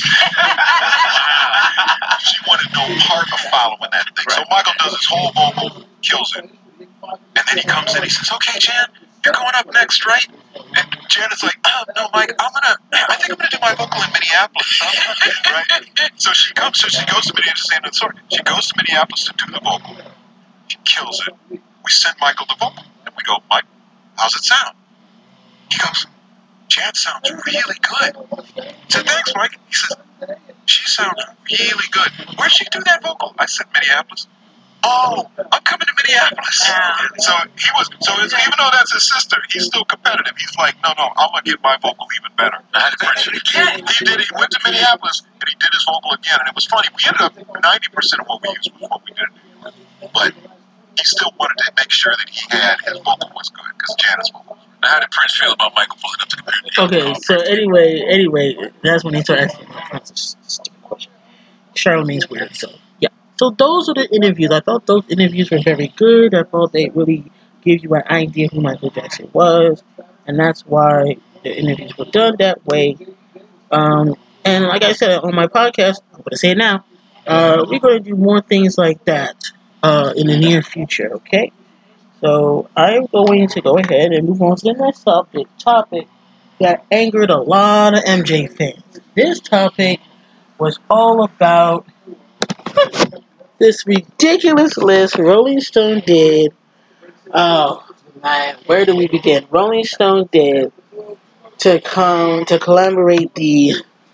She wanted no part of following that thing. So Michael does his whole vocal, kills it. And then he comes in, he says, "Okay, Jan, you're going up next, right? And Janet's like, oh, no, Mike, I'm going to, I think I'm going to do my vocal in Minneapolis, right? So she comes, so she goes to Minneapolis, sorry, she goes to Minneapolis to do the vocal. She kills it. We send Michael the vocal, and we go, Mike, how's it sound? He goes, Jan sounds really good. I said, thanks, Mike. He says, she sounds really good. Where'd she do that vocal? I said, Minneapolis. Oh, I'm coming to Minneapolis. So he was, so it's, even though that's his sister, he's still competitive. He's like, no, no, I'm going to get my vocal even better. I had to print it again. He did, he went to Minneapolis, and he did his vocal again, and it was funny. We ended up, ninety percent of what we used was what we did in New York. But he still wanted to make sure that he had, his vocal was good, because Janet's vocal was good. Now, how did Prince feel about Michael pulling up to the computer? Okay, so anyway, anyway, that's when he started asking my friends a stupid question. Charlamagne's weird, so yeah. So those are the interviews. I thought those interviews were very good. I thought they really give you an idea who Michael Jackson was, and that's why the interviews were done that way. Um, and like I said on my podcast, I'm going to say it now, uh, we're going to do more things like that uh, in the near future, okay? So I'm going to go ahead and move on to the next topic, topic that angered a lot of M J fans. This topic was all about this ridiculous list Rolling Stone did. Oh, man, where do we begin? Rolling Stone did to come to commemorate the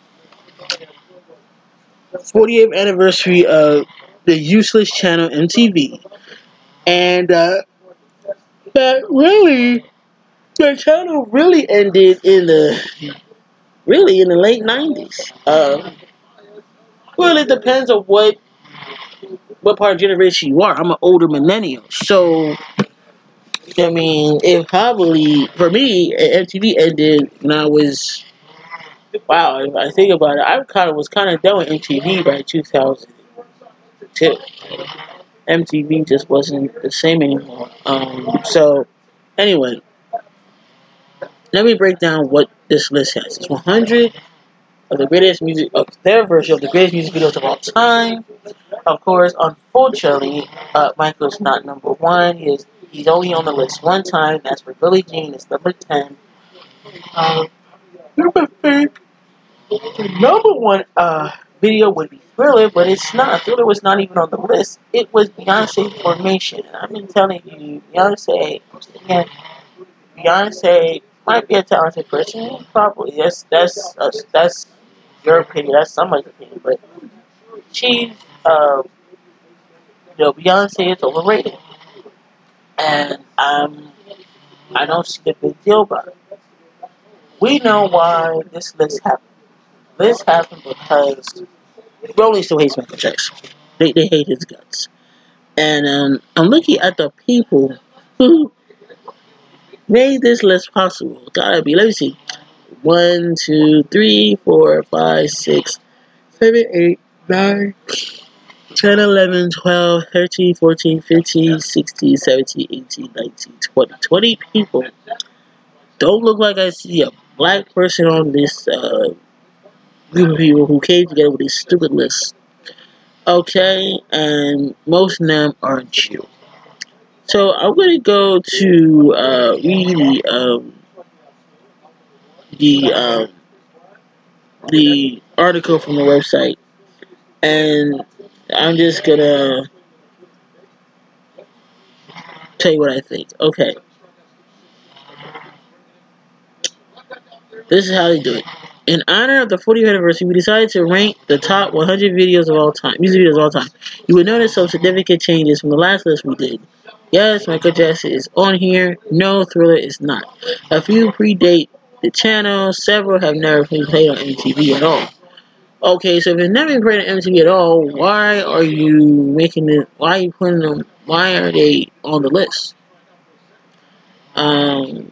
fortieth anniversary of the useless channel M T V. And uh, that really, the channel really ended in the, really in the late nineties. Uh, well, it depends on what what part of generation you are. I'm an older millennial, so I mean, it probably for me, M T V ended when I was. Wow, if I think about it, I kind of was kind of done with M T V by two thousand two. M T V just wasn't the same anymore. Um, so, anyway, let me break down what this list has. It's one hundred of the greatest music, of their version of the greatest music videos of all time. Of course, unfortunately, uh, Michael's not number one. He is, he's only on the list one time. That's for Billie Jean. It's number ten. Um, you would think the number one uh, video would be Thriller, but it's not. Thriller was not even on the list. It was Beyonce Formation. And I've been telling you, Beyonce, again, Beyonce might be a talented person. Probably. That's, that's, uh, that's your opinion. That's somebody's opinion. But she's, uh, you know, Beyonce is overrated. And um, I don't see the big deal about it. We know why this list happened. This happened because Rolling still hates Michael Jackson. They, they hate his guts. And um, I'm looking at the people who made this list possible. Gotta be, let me see. one, two, three, four, five, six, seven, eight, nine, ten, eleven, twelve, thirteen, fourteen, fifteen, sixteen, seventeen, eighteen, nineteen, twenty. twenty people. Don't look like I see a black person on this uh, group of people who came together with this stupid list. Okay, and most of them aren't Jew. So I'm going to go to uh, read the um, the um, the article from the website, and I'm just gonna tell you what I think. Okay, this is how they do it. In honor of the fortieth anniversary, we decided to rank the top one hundred videos of all time, music videos of all time. You will notice some significant changes from the last list we did. Yes, Michael Jackson is on here. No, Thriller is not. A few predate the channel. Several have never been played on M T V at all. Okay, so if it's never been played on M T V at all, why are you making it? Why are you putting them? Why are they on the list? Um.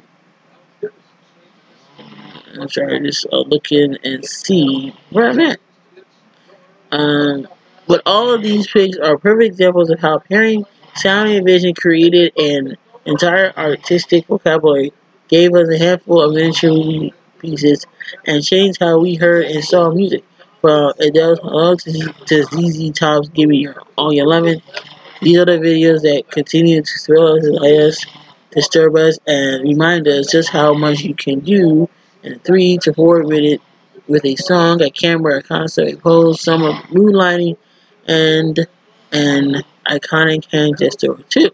I'm sorry, just uh, looking and see where I'm at. Um, but all of these picks are perfect examples of how pairing sound and vision created an entire artistic vocabulary, gave us a handful of miniature pieces, and changed how we heard and saw music. From Adele's Hello to, to Z Z Top's Give Me Your All Your Lovin'. These are the videos that continue to thrill us and let us disturb us and remind us just how much you can do in a three to four minute with a song, a camera, a concert, a pose, summer moonlighting, and an iconic hand gesture or two.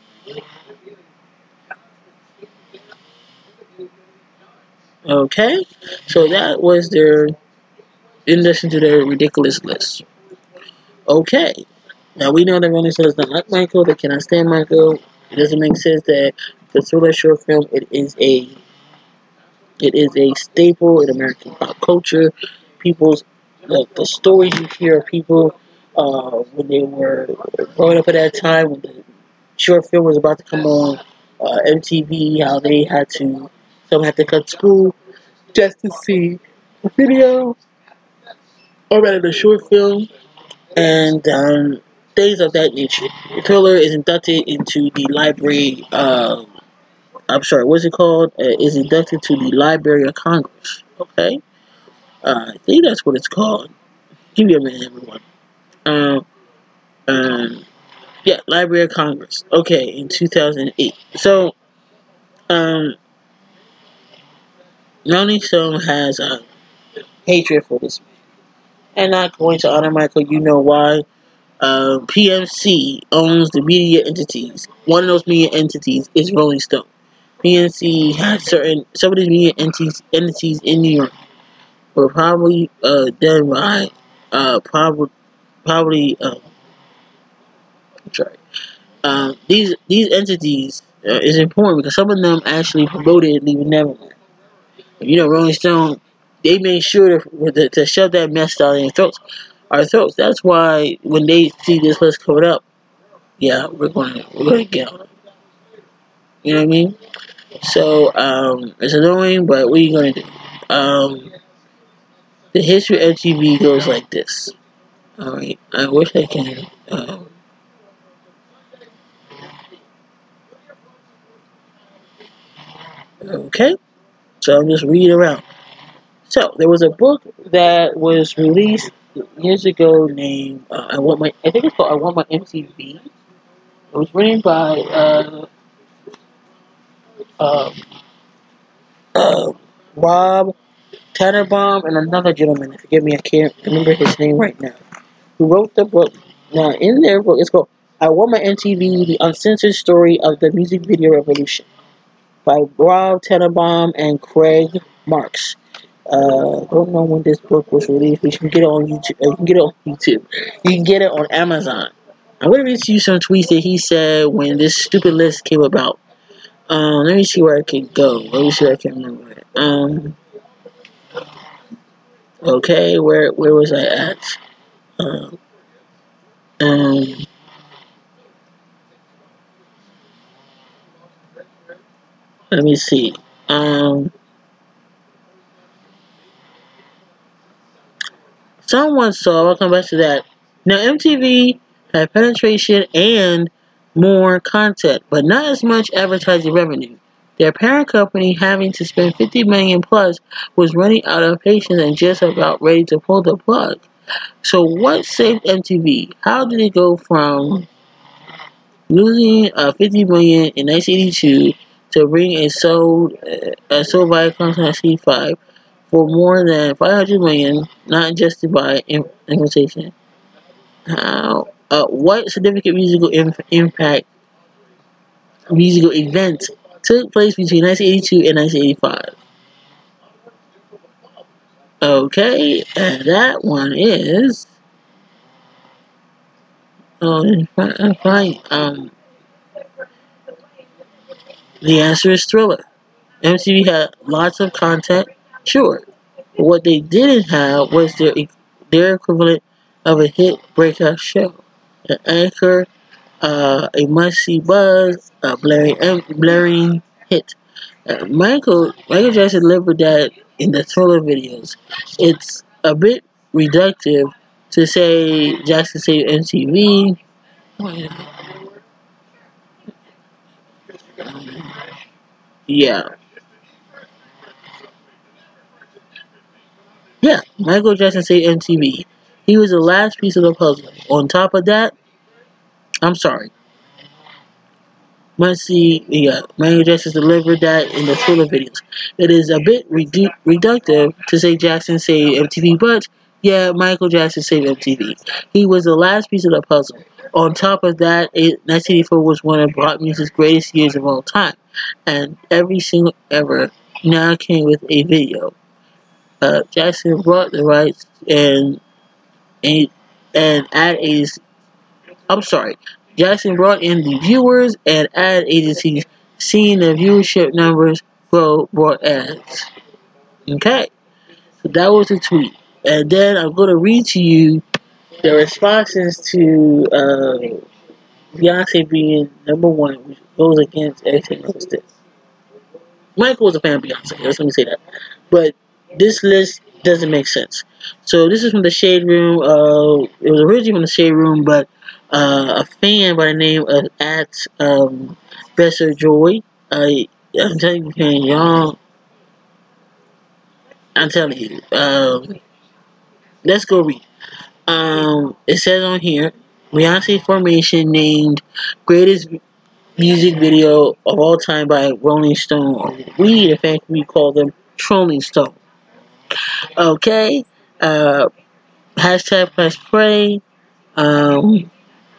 Okay, so that was their in addition to their ridiculous list. Okay, now we know that Rolling Stone does not like Michael. They cannot stand Michael. It doesn't make sense that the Thriller short film it is a it is a staple in American pop culture. People's the, the stories you hear of people uh, when they were growing up at that time when the short film was about to come on uh, M T V, how they had to some had to cut school just to see the video or rather the short film and um, things of that nature. Thriller is inducted into the library. Uh, I'm sorry, what's it called? Uh, is inducted to the Library of Congress. Okay, uh, I think that's what it's called. Give me a minute, everyone. Um, um, yeah, Library of Congress. Okay, in two thousand eight. So, um, Rolling Stone has a hatred for this man, and not going to honor Michael. You know why? Uh, P M C owns the media entities. One of those media entities is Rolling Stone. P M C has certain some of these media entities entities in New York were probably uh, done by uh, probably probably um, I'm sorry. Um, these these entities uh, is important because some of them actually promoted Leaving Neverland. You know, Rolling Stone, they made sure to, to, to shove that mess down their throats, our throats. That's why when they see this list coming up, yeah, we're going to we're going to get on it. You know what I mean? So um, it's annoying, but what are you going to do? Um, the history of M T V goes like this. All right, I wish I can. Um, okay, so I'm just reading around. So there was a book that was released years ago named uh, "I Want My." I think it's called "I Want My M T V." It was written by uh, uh, uh, Rob Tannenbaum and another gentleman. Forgive me, I can't remember his name right now. Who wrote the book? Now, in their book, it's called "I Want My M T V: The Uncensored Story of the Music Video Revolution" by Rob Tannenbaum and Craig Marks. Uh, don't know when this book was released, but you can get it on YouTube. Uh, you can get it on YouTube. You can get it on Amazon. I'm gonna read to you some tweets that he said when this stupid list came about. Um, let me see where I can go. Let me see if I can remember it. Um, okay, where where was I at? Um, um, let me see. Um, someone saw. I'll come back to that. Now, M T V had penetration and more content, but not as much advertising revenue. Their parent company, having to spend fifty million dollars plus, was running out of patience and just about ready to pull the plug. So, what saved M T V? How did it go from losing uh, fifty million dollars in nineteen eighty-two to bring a sold uh, a sold by nineteen eighty-five for more than five hundred million dollars, not adjusted by inflation? How? Uh, what significant musical imp- impact musical event took place between nineteen eighty-two and nineteen eighty-five? Okay, and that one is oh, fine. Um, the answer is Thriller. M T V had lots of content, sure, but what they didn't have was their their equivalent of a hit breakout show, an anchor, uh, a must-see buzz, a blaring blaring hit. Uh, Michael Michael Jackson delivered that in the Thriller videos. It's a bit reductive to say Jackson saved M T V. Yeah, yeah. Michael Jackson saved M T V. He was the last piece of the puzzle. On top of that, I'm sorry. must see. Yeah, Michael Jackson delivered that in the Thriller videos. It is a bit redu- reductive to say Jackson saved M T V, but yeah, Michael Jackson saved M T V. He was the last piece of the puzzle. On top of that, it, nineteen eighty-four was one of pop music's greatest years of all time, and every single ever now came with a video. Uh, Jackson brought the rights and and and ad agencies. I'm sorry, Jackson brought in the viewers and ad agencies, seeing the viewership numbers grow, brought ads. Okay, so that was the tweet, and then I'm going to read to you the responses to uh, Beyonce being number one, which goes against everything else. That Michael was a fan of Beyonce. Let's let me say that, but this list doesn't make sense. So this is from the Shade Room. Uh, it was originally from the Shade Room, but uh, a fan by the name of at um, Besser Joy. Uh, I'm telling you, man, y'all. I'm telling you. Um, let's go read. Um, it says on here, Beyonce Formation named greatest music video of all time by Rolling Stone. Or we, the fan we call them Trolling Stone. Okay. Uh, hashtag press play. Um,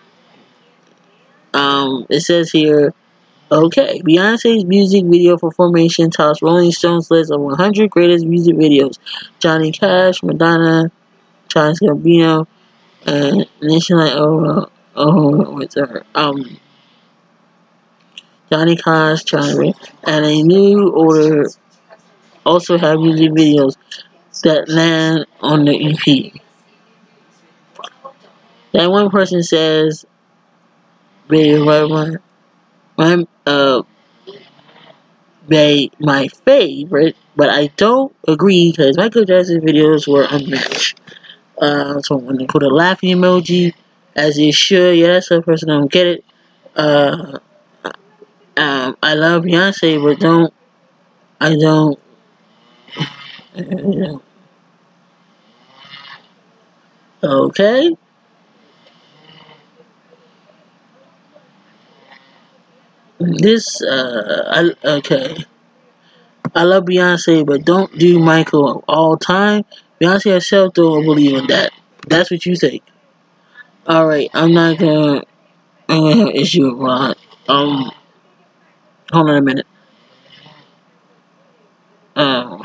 um, it says here, okay, Beyonce's music video for Formation tops Rolling Stone's list of one hundred greatest music videos. Johnny Cash, Madonna, Childish Gambino, and Nationwide. Oh, oh, what's her? Um, Johnny Cash, Charlie, and a new order also have music videos that land on the E P. That one person says, "Baby, my my uh." They my favorite, but I don't agree because Michael Jackson's videos were unmatched. Uh, so when they put a laughing emoji, as you should, yeah, that's the person don't get it. Uh, um, I love Beyonce, but don't I don't. You know, okay. This uh, I okay. I love Beyonce, but don't do Michael all time. Beyonce herself don't believe in that. That's what you think. All right, I'm not gonna. I'm gonna have an issue with Ron. Um, hold on a minute. Um,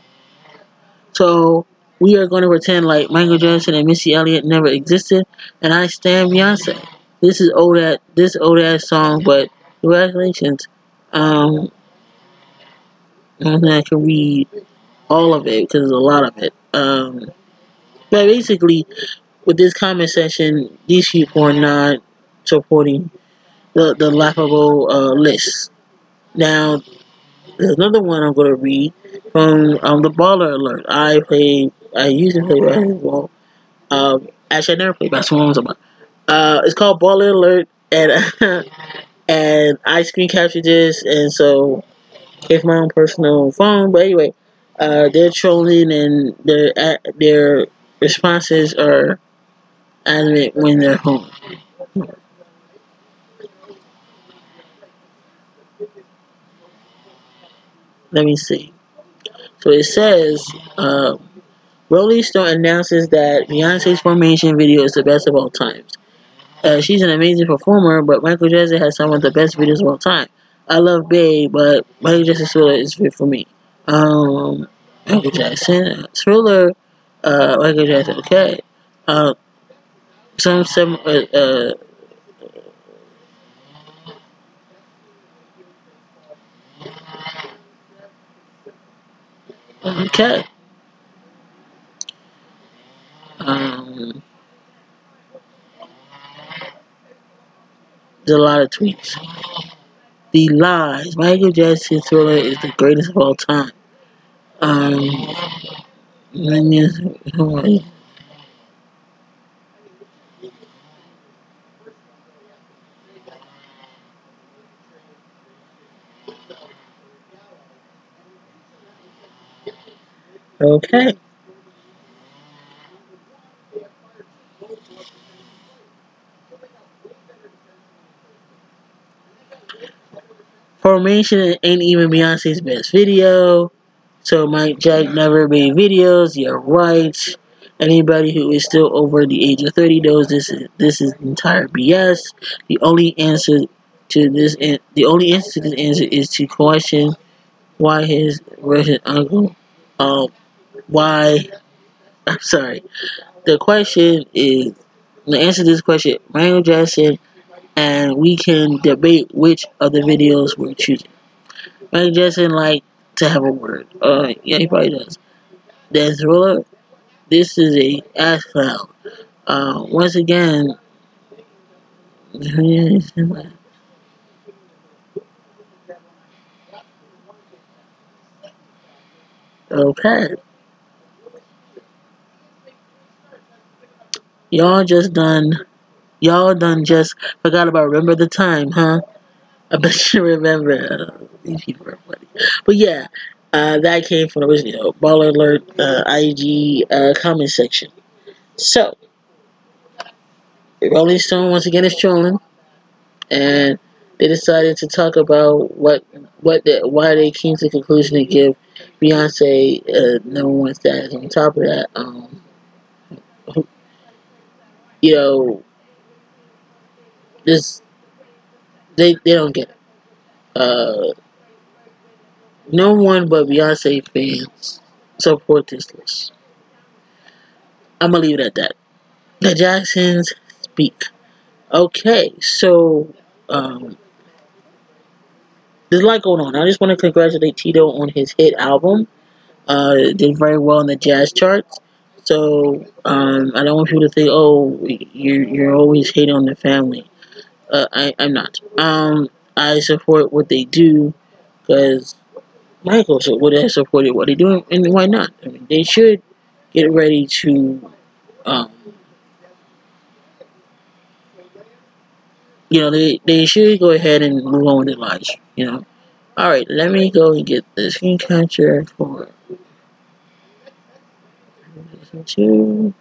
so we are going to pretend like Michael Jackson and Missy Elliott never existed, and I stand Beyonce. This is old at this old ass song, but congratulations. Um, I don't think I can read all of it because there's a lot of it. Um, but basically, with this comment section, these people are not supporting the the laughable uh, list. Now, there's another one I'm going to read from um, the Baller Alert. I play, I used to play basketball. Um, actually, I never played basketball. What I'm talking about. Uh, it's called Baller Alert, and and I screen captured this, and so it's my own personal phone. But anyway, uh, they're trolling, and their uh, their responses are animate when they're home. Let me see. So it says. Uh, Rolling Stone announces that Beyonce's Formation video is the best of all times. Uh, she's an amazing performer, but Michael Jackson has some of the best videos of all time. I love Babe, but Michael Jackson's Thriller is fit for me. Um, Michael Jackson, Thriller, uh, Michael Jackson, okay. Uh, some, some, uh, uh, okay. Um, there's a lot of tweets. The lies. Michael Jackson's Thriller is the greatest of all time. Um, okay. Formation ain't even Beyonce's best video. So Mike Jack never made videos. You're right. Anybody who is still over the age of thirty knows this is this is entire B S. The only answer to this the only answer to this answer is to question why his Russian uncle um why I'm sorry. The question is the answer to this question, Michael Jackson, and we can debate which of the videos we're choosing. Michael Jackson like to have a word. Uh yeah, he probably does. Dan Thriller, this is a ass clown. Uh, once again, okay, y'all just done, y'all done just forgot about Remember the Time, huh? I bet you remember. Uh, these people are funny. But yeah, uh, that came from the original Baller Alert uh, I G uh, comment section. So, Rolling Stone once again is trolling, and they decided to talk about what what the, why they came to the conclusion to give Beyonce uh, number one status. On top of that, um, you know, this they they don't get it. Uh, no one but Beyonce fans support this list. I'm gonna leave it at that. The Jacksons speak. Okay, so um, there's a lot going on. I just want to congratulate Tito on his hit album. Uh, it did very well in the jazz charts. So um, I don't want people to think, oh, you're you're always hating on the family. Uh, I I'm not. Um, I support what they do because Michael so would have supported what they do, and why not? I mean, they should get ready to, um, you know, they they should go ahead and move on with their lives. You know. All right, let me go and get the screen capture for two.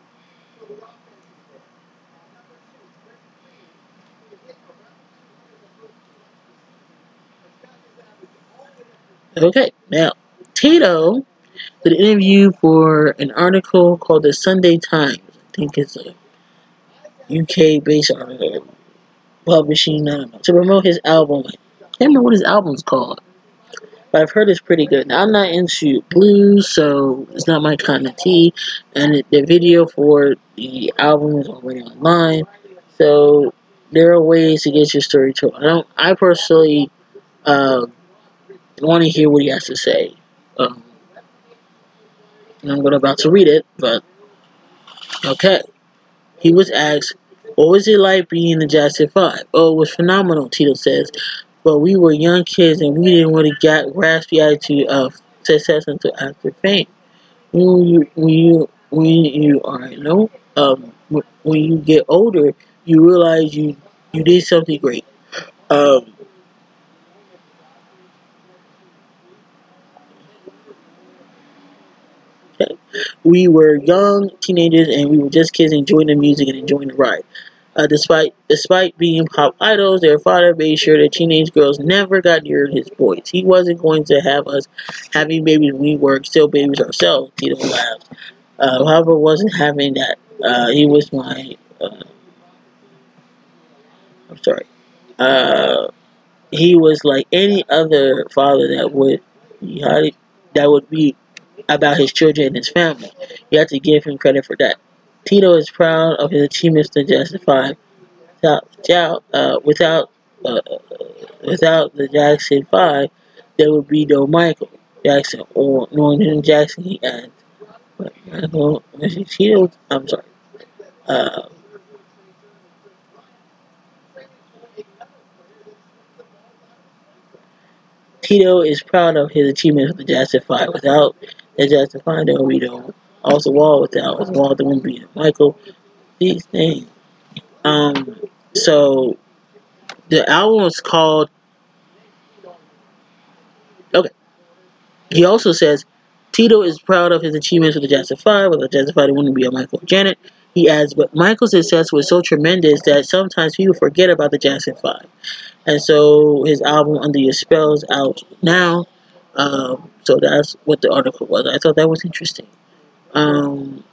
Okay, now Tito did an interview for an article called the Sunday Times. I think it's a U K-based article publishing, I don't know, to promote his album. I can't remember what his album's called, but I've heard it's pretty good. Now, I'm not into blues, so it's not my kind of tea, and it, the video for the album is already online, so there are ways to get your story told. I don't. I personally uh, want to hear what he has to say. Um, and I'm going about to read it, but okay. He was asked, what was it like being in the Jackson five? Oh, it was phenomenal, Tito says. But we were young kids and we didn't really get, grasp the attitude of success until after fame. When you, when you, when you are, you know, um, when you get older, you realize you, you did something great. Um, okay. We were young teenagers and we were just kids enjoying the music and enjoying the ride. Uh, despite despite being pop idols, their father made sure that teenage girls never got near his boys. He wasn't going to have us having babies when we were still babies ourselves. Tito laughed. Uh, however, wasn't having that. Uh, he was my. Uh, I'm sorry. Uh, he was like any other father that would that would be about his children and his family. You have to give him credit for that. Tito is proud of his achievements to justify. Without, without, uh, without, uh, without the Jackson Five, there would be no Michael Jackson or Norman Jackson. He adds, but Michael, Tito, I'm sorry. Uh, Tito is proud of his achievements with the Jackson Five. Without the Jackson Five, there would be no Off the Wall. Without Off the Wall, there wouldn't be no Michael. These things. Um. So the album was called. Okay. He also says, Tito is proud of his achievements with the Jackson Five. With the Jackson Five, it wouldn't be a Michael and Janet. He adds, but Michael's success was so tremendous that sometimes people forget about the Jackson Five. And so his album Under Your Spell is out now. Um, so that's what the article was. I thought that was interesting. Um,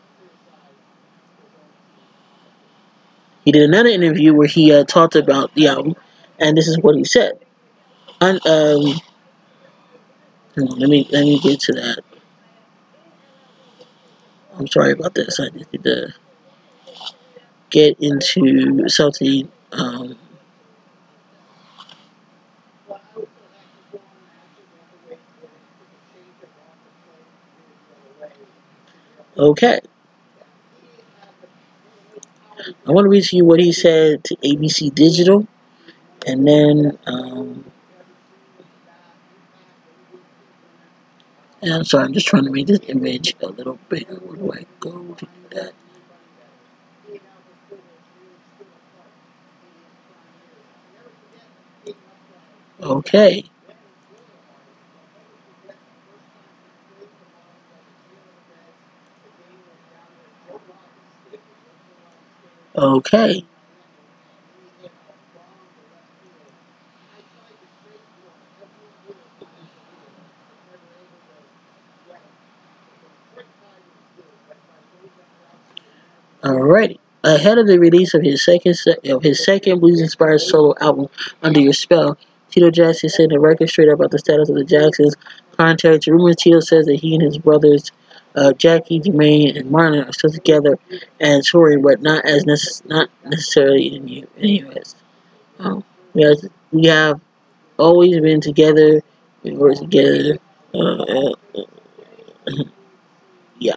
he did another interview where he uh, talked about the album, and this is what he said. Un- um, let me let me get to that. I'm sorry about this. I just need to get into something. Um, okay. I want to read to you what he said to A B C Digital, and then, um, and I'm sorry, I'm just trying to make this image a little bigger. Where do I go to do that? Okay. Okay. Alrighty. Ahead of the release of his second se- of his second blues-inspired solo album, Under Your Spell, Tito Jackson said the record straight up about the status of the Jacksons. Contrary to rumors, Tito says that he and his brothers, uh, Jackie, Jermaine, and Marlon, are still together and touring, but not as nece- not necessarily in the, U- in the U S. Um, we, have, we have always been together. We work together. Uh, uh, uh, yeah.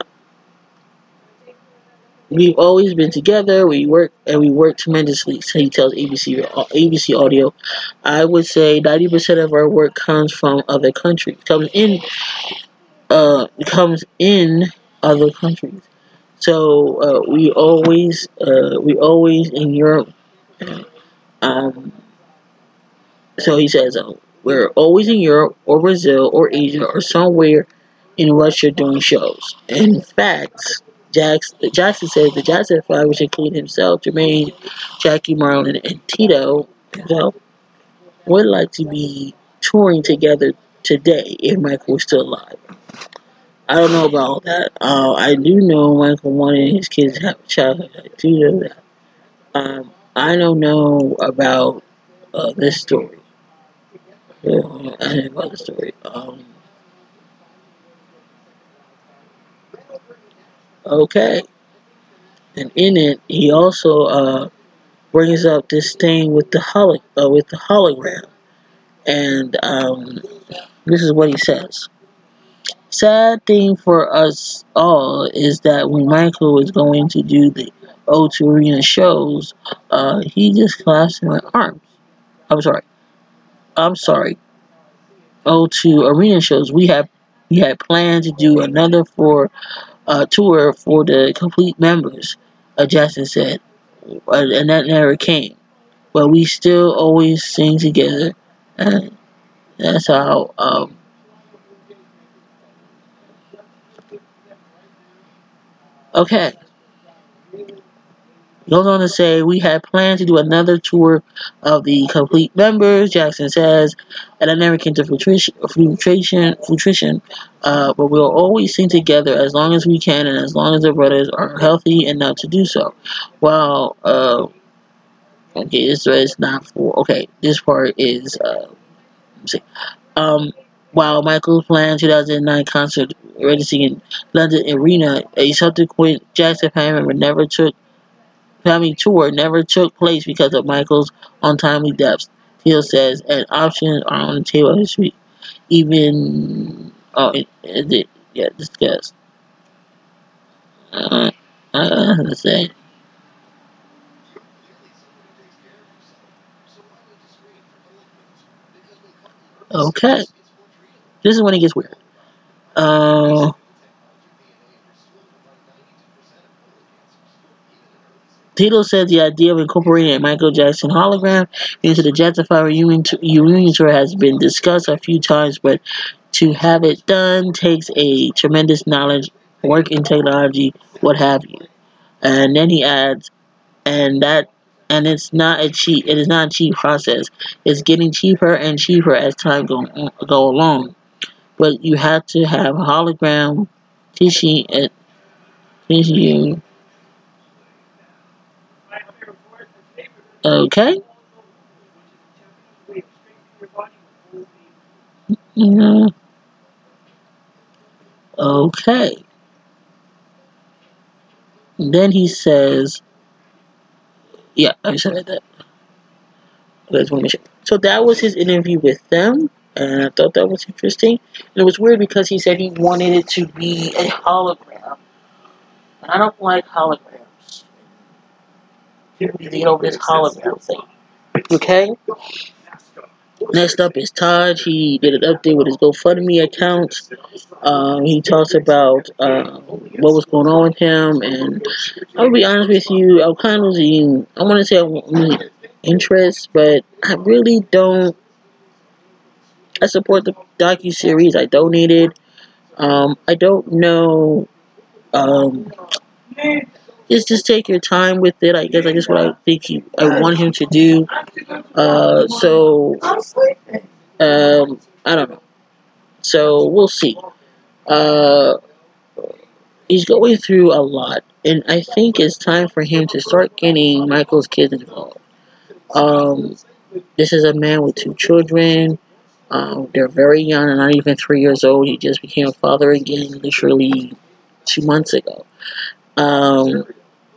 We've always been together. We work and we work tremendously. So he tells A B C A B C Audio. I would say ninety percent of our work comes from other countries. Comes in, uh, comes in other countries. So uh, we always, uh, we always in Europe. Um, so he says, uh, we're always in Europe or Brazil or Asia or somewhere in Russia doing shows. In fact, Jackson, Jackson says the Jackson Five, which include himself, Jermaine, Jackie, Marlon, and Tito himself, would like to be touring together today if Michael was still alive. I don't know about all that. Uh, I do know Michael wanted his kids to have a childhood. I do know that. Um, I don't know about uh, this story. Uh, I don't know about the story. Um, okay. And in it, he also uh, brings up this thing with the holo- uh, with the hologram, and um, this is what he says. Sad thing for us all is that when Michael was going to do the O two Arena shows, uh, he just collapsed in my arms. I'm sorry. I'm sorry. O two Arena shows. We have we had planned to do another for uh, tour for the complete members. Uh, Jackson said, uh, and that never came. But we still always sing together, and that's how. Um, okay. He goes on to say, we had planned to do another tour of the complete members, Jackson says, and I never came to fruition, fruition, fruition uh, but we'll always sing together as long as we can and as long as the brothers are healthy enough to do so. Well, uh, okay, this is not for, okay, this part is, uh, let's see. Um, while Michael's planned two thousand nine concert registering in London Arena, a subsequent Jackson family member never took family tour never took place because of Michael's untimely deaths. Hill says, and options are on the table this week. Even, oh, it, it, it, yeah, discussed. Uh, I don't have to say. Okay. This is when it gets weird. Uh, Tito said the idea of incorporating a Michael Jackson hologram into the Jackson five reunion, t- reunion tour has been discussed a few times, but To have it done takes a tremendous knowledge, work in technology, what have you. And then he adds, and that, and it's not a cheap, it is not a cheap process. It's getting cheaper and cheaper as time go go along. But you have to have a hologram teaching it, teaching you. Okay. Yeah. Okay. Then he says, yeah, I said that. I just want to make sure. So that was his interview with them, and I thought that was interesting. And it was weird because he said he wanted it to be a hologram. And I don't like holograms. People need to get over this hologram thing. Okay? Next up is Taj. He did an update with his GoFundMe account. Um, he talks about uh, what was going on with him, and I'll be honest with you, I kind of losing, I want to say I want interest, but I really don't. I support the docu-series. I donated. Um, I don't know. Um, just just take your time with it. I guess I guess what I think he, I want him to do. Uh, so um, I don't know. So we'll see. Uh, he's going through a lot, and I think it's time for him to start getting Michael's kids involved. Um, this is a man with two children. Um, they're very young, and not even three years old. He just became a father again, literally two months ago. Um,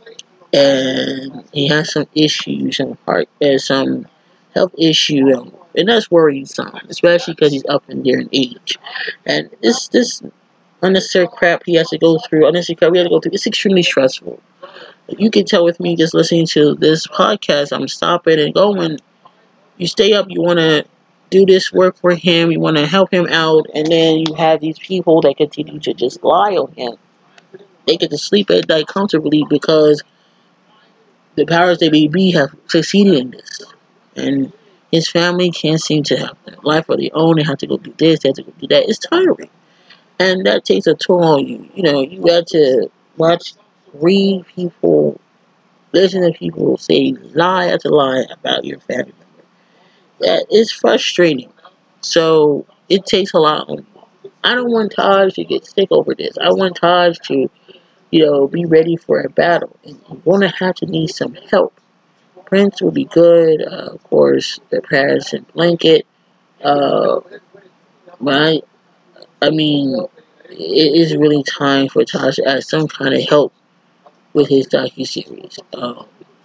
and he has some issues, some heart, uh, some health issue, um, and that's worrisome, especially because he's up in there in age. And this this unnecessary crap he has to go through, unnecessary crap we have to go through. It's extremely stressful. You can tell with me just listening to this podcast, I'm stopping and going. You stay up, you want to do this work for him, you want to help him out, and then you have these people that continue to just lie on him. They get to sleep at night comfortably because the powers that may be have succeeded in this. And his family can't seem to have their life of their own. They have to go do this, they have to go do that. It's tiring. And that takes a toll on you. You know, you got to watch, read people, listen to people say lie after lie about your family member. That is frustrating. So it takes a lot on you. I don't want Taj to get sick over this. I want Taj to, you know, be ready for a battle. And you're going to have to need some help. Prince will be good. Uh, of course, the Paris and Blanket. Uh, but I, I mean, it is really time for Taj to add some kind of help with his docuseries. Um,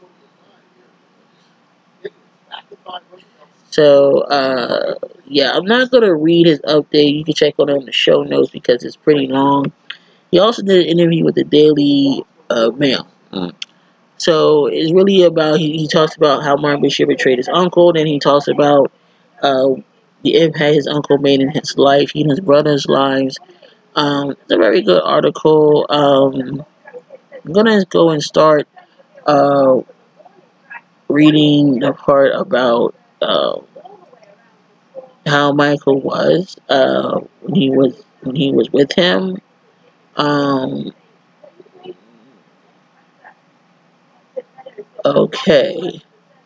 So, uh, yeah, I'm not going to read his update. You can check on it in the show notes because it's pretty long. He also did an interview with the Daily uh, Mail. Mm. So, it's really about, he, he talks about how Martin Bashir betrayed his uncle. Then he talks about uh, the impact his uncle made in his life, he and his brother's lives. Um, it's a very good article. Um, I'm going to go and start uh, reading the part about Uh, how Michael was uh, when he was when he was with him. Um, okay,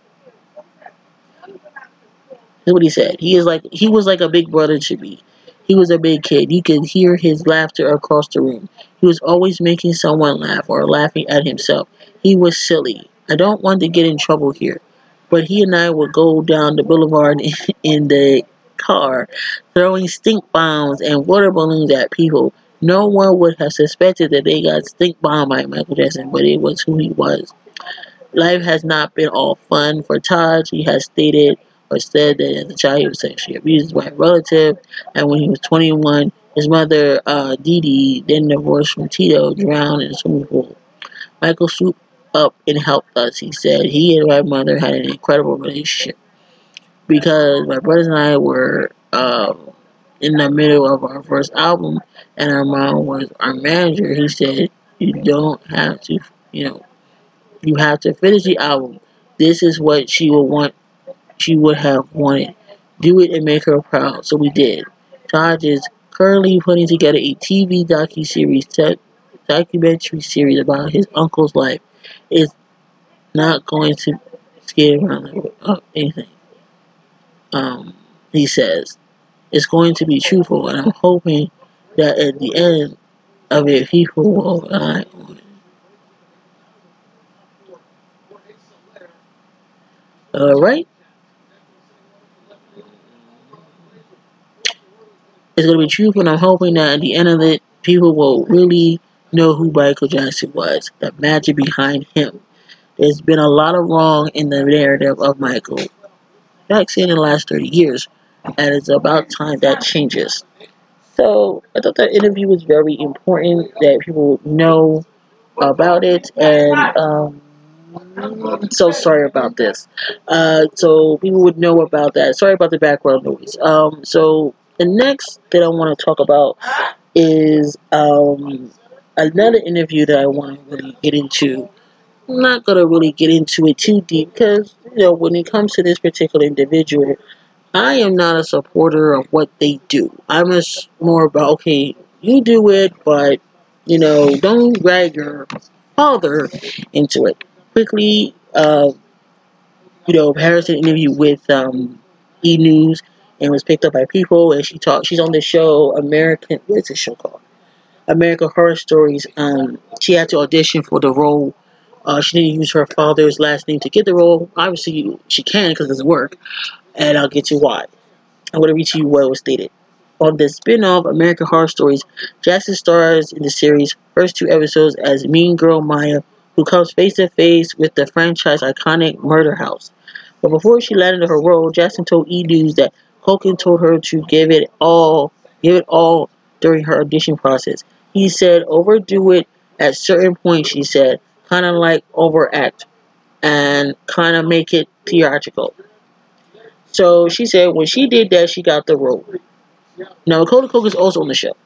here's what he said. He is like he was like a big brother to me. He was a big kid. You could hear his laughter across the room. He was always making someone laugh or laughing at himself. He was silly. I don't want to get in trouble here, but he and I would go down the boulevard in, in the car, throwing stink bombs and water balloons at people. No one would have suspected that they got stink bombed by Michael Jackson, but it was who he was. Life has not been all fun for Taj. He has stated or said that as a child he was sexually abused by a relative, and when he was twenty-one, his mother, uh, Dee Dee, then divorced from Tito, drowned in a swimming pool. Michael swooped up and helped us, he said. He and my mother had an incredible relationship because my brothers and I were um, in the middle of our first album, and our mom was our manager. He said, you don't have to, you know, you have to finish the album. This is what she would want, she would have wanted. Do it and make her proud. So we did. Taj is currently putting together a T V docu-series te- documentary series about his uncle's life. It's not going to skate around uh, anything. Um, he says it's going to be truthful, and I'm hoping that at the end of it, people will rely on it. All right, it's going to be truthful, and I'm hoping that at the end of it, people will really know who Michael Jackson was, the magic behind him. There's been a lot of wrong in the narrative of Michael Jackson in the last thirty years, and it's about time that changes. So I thought that interview was very important that people know about it, and um, so sorry about this. Uh, so people would know about that. Sorry about the background noise. Um, so the next that I want to talk about is um, another interview that I want to really get into. I'm not gonna really get into it too deep because you know when it comes to this particular individual, I am not a supporter of what they do. I'm just more about okay, you do it, but you know don't drag your father into it. Quickly, uh, you know, Harrison interview with um, E News and was picked up by People, and she talked. She's on the show American. What's the show called? American Horror Stories. Um, she had to audition for the role. Uh, she didn't use her father's last name to get the role. Obviously, she can because it doesn't work, and I'll get to why. I'm going to read to you what was stated. On the spin-off American Horror Stories, Jackson stars in the series' first two episodes as Mean Girl Maya, who comes face-to-face with the franchise iconic Murder House. But before she landed her role, Jackson told E! News that Culkin told her to give it all, give it all during her audition process. He said, overdo it at certain points, she said, kind of like overact and kind of make it theatrical. So she said when she did that, she got the role. Now, Macaulay Culkin is also on the show.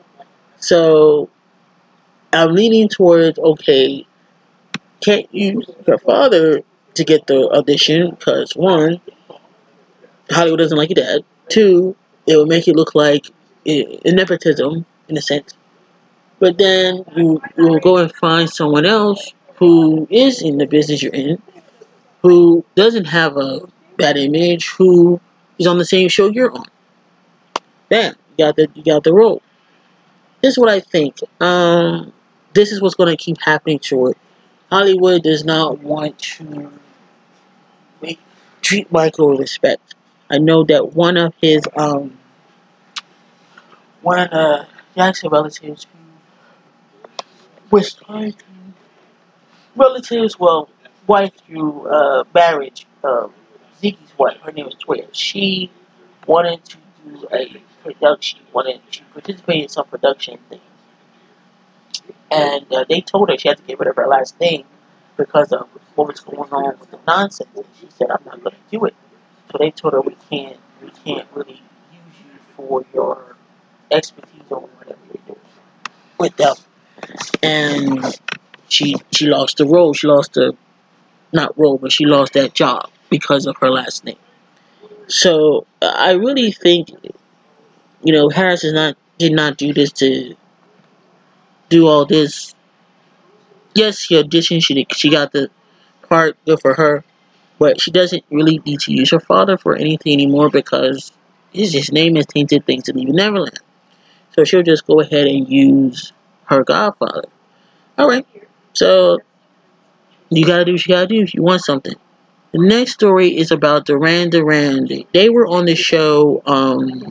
So I'm leaning towards, okay, can't use her father to get the audition because, one, Hollywood doesn't like your dad. Two, it would make it look like eh, nepotism, in a sense. But then you, you will go and find someone else who is in the business you're in, who doesn't have a bad image, who is on the same show you're on. Bam, you got the you got the role. This is what I think. Um, this is what's going to keep happening to it. Hollywood does not want to make, treat Michael with respect. I know that one of his um, one of the Jackson relatives who was trying to relatives, well, wife through uh, marriage, um, Ziggy's wife, her name was Toya. She wanted to do a production, wanted to participate in some production thing. And uh, they told her she had to get rid of her last name because of what was going on with the nonsense. And she said, I'm not going to do it. So they told her, we can't, we can't really use you for your expertise on whatever you're doing with them. And she she lost the role. She lost the, not role, but she lost that job because of her last name. So I really think, you know, Harris is not did not do this to do all this. Yes, she auditioned. She she got the part, good for her. But she doesn't really need to use her father for anything anymore because his, his name has tainted things to leave Neverland. So she'll just go ahead and use her godfather. Alright. So you gotta do what you gotta do if you want something. The next story is about Duran Duran. They were on the show, um,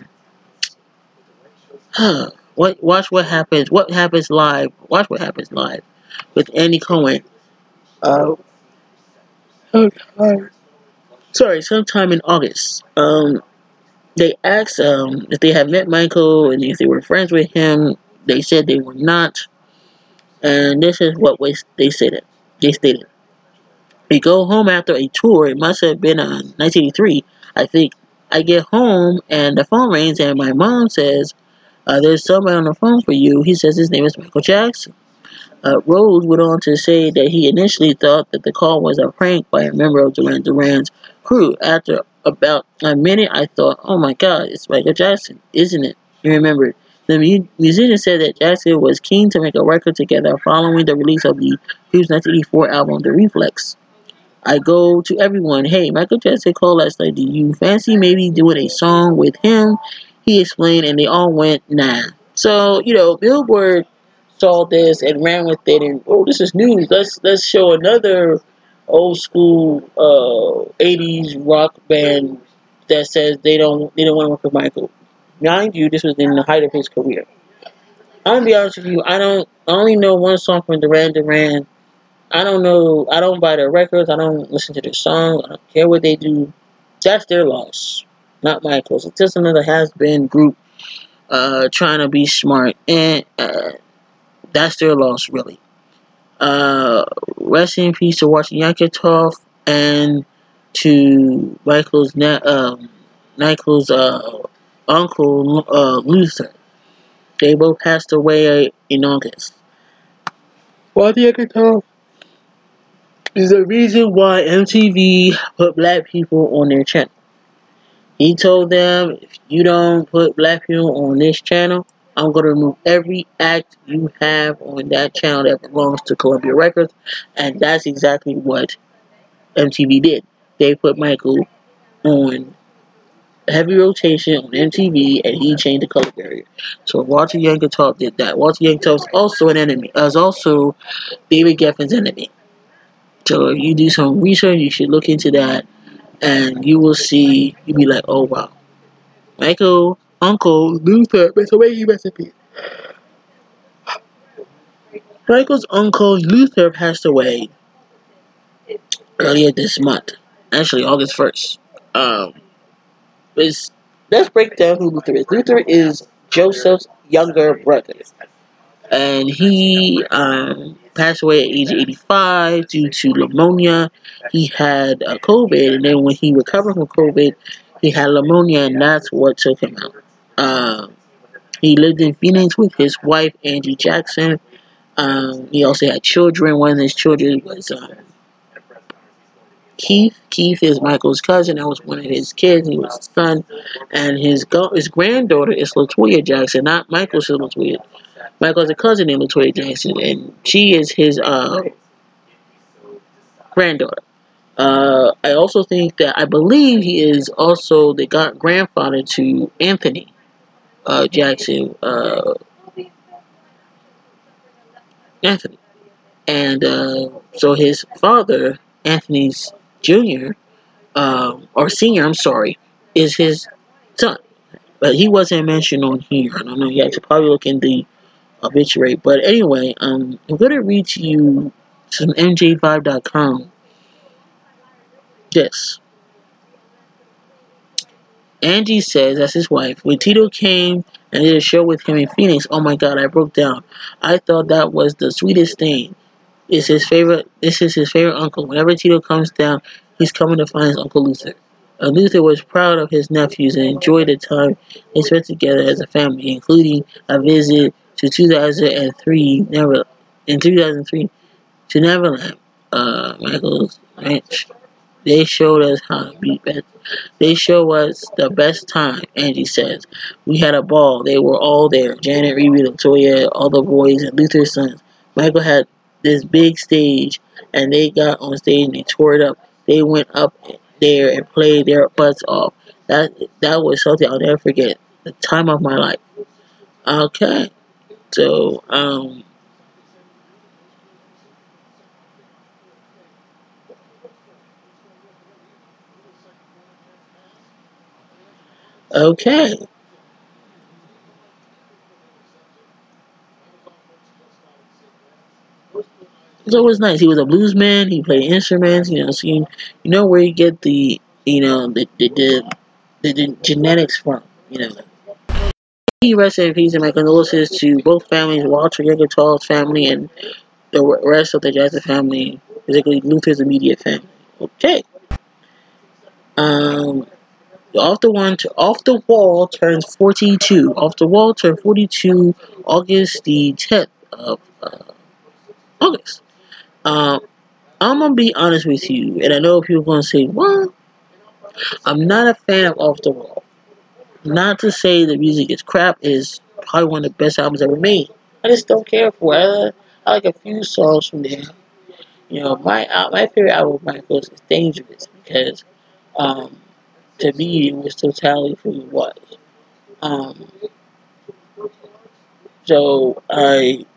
huh, what, watch what happens, what happens live, watch what happens live with Andy Cohen. Uh, sorry, sometime in August. Um, they asked um, if they had met Michael and if they were friends with him. They said they were not. And this is what was, they stated. They stated. We go home after a tour. It must have been uh, nineteen eighty-three, I think. I get home and the phone rings and my mom says, uh, there's somebody on the phone for you. He says his name is Michael Jackson. Uh, Rose went on to say that he initially thought that the call was a prank by a member of Duran Duran's crew. After about a minute, I thought, oh my God, it's Michael Jackson, isn't it? He remembered. The mu- musician said that Jackson was keen to make a record together following the release of the group's nineteen eighty-four album, The Reflex. I go to everyone, hey, Michael Jackson called last night, do you fancy maybe doing a song with him? He explained, and they all went, nah. So, you know, Billboard saw this and ran with it, and, oh, this is news. Let's let's show another old school uh, eighties rock band that says they don't they don't want to work with Michael. Mind you, this was in the height of his career. I'm gonna be honest with you, I don't I only know one song from Duran Duran. I don't know. I don't buy their records. I don't listen to their songs. I don't care what they do. That's their loss, not Michael's. It's just another has-been group uh, trying to be smart, and uh, that's their loss, really. Uh, rest in peace to Watson Yankatov and to Michael's na- um, Michael's uh, uncle uh, Luther. They both passed away in August. Watson Yankatov is the reason why M T V put black people on their channel. He told them, if you don't put black people on this channel, I'm going to remove every act you have on that channel that belongs to Columbia Records. And that's exactly what M T V did. They put Michael on heavy rotation on M T V, and he changed the color barrier. So Walter Yankatov did that. Walter Yankatov is also an enemy. As also David Geffen's enemy. So if you do some research, you should look into that, and you will see, you'll be like, oh wow. Michael, Uncle, Luther, that's a way recipe. Michael's uncle Luther passed away earlier this month. Actually, August first. Um, is, let's break down who Luther is. Luther is Joseph's younger brother. And he um, passed away at age eighty-five due to pneumonia. He had uh, COVID, and then when he recovered from COVID, he had pneumonia, and that's what took him out. Um, he lived in Phoenix with his wife, Angie Jackson. Um, he also had children. One of his children was um, Keith. Keith is Michael's cousin. That was one of his kids. He was his son. And his go- his granddaughter is Latoya Jackson, not Michael's Latoya. Michael's a cousin named Latoya Jackson, and she is his uh, granddaughter. Uh, I also think that, I believe he is also the god- grandfather to Anthony uh, Jackson. Uh, Anthony. And uh, so his father, Anthony's junior, um, or senior, I'm sorry, is his son. But he wasn't mentioned on here. I don't know, you have to probably look in the obituary. But anyway, um, I'm going to read to you some M J five dot com. This. Angie says, that's his wife, when Tito came and did a show with him in Phoenix, oh my god, I broke down. I thought that was the sweetest thing. It's his favorite, this is his favorite uncle. Whenever Tito comes down, he's coming to find his Uncle Luther. Uh, Luther was proud of his nephews and enjoyed the time they spent together as a family, including a visit to two thousand three, Never, in two thousand three to Neverland, uh, Michael's ranch. They showed us how to be best. They show us the best time, Angie says. We had a ball. They were all there. Janet, Reba, Latoya, all the boys, and Luther's sons. Michael had this big stage, and they got on stage and they tore it up. They went up there and played their butts off. That that was something I'll never forget. The time of my life. Okay. So, um... okay. So it was nice. He was a blues man. He played instruments. You know, so you, you know where you get the you know the the, the, the, the genetics from. You know. He rested in peace and my condolences to both families, Walter Yankatow's family and the rest of the Jackson family, particularly Luther's immediate family. Okay. Um. Off the one, to, off the wall turns forty-two. Off the wall turned forty-two, August the tenth of uh, August. Um, I'm gonna be honest with you, and I know people are gonna say, "What?" I'm not a fan of Off the Wall. Not to say the music is crap, is probably one of the best albums ever made. I just don't care for it. I, I like a few songs from there. You know, my uh, my favorite album of Michael's is Dangerous because, um, to me, it was totality who he was. Um, so I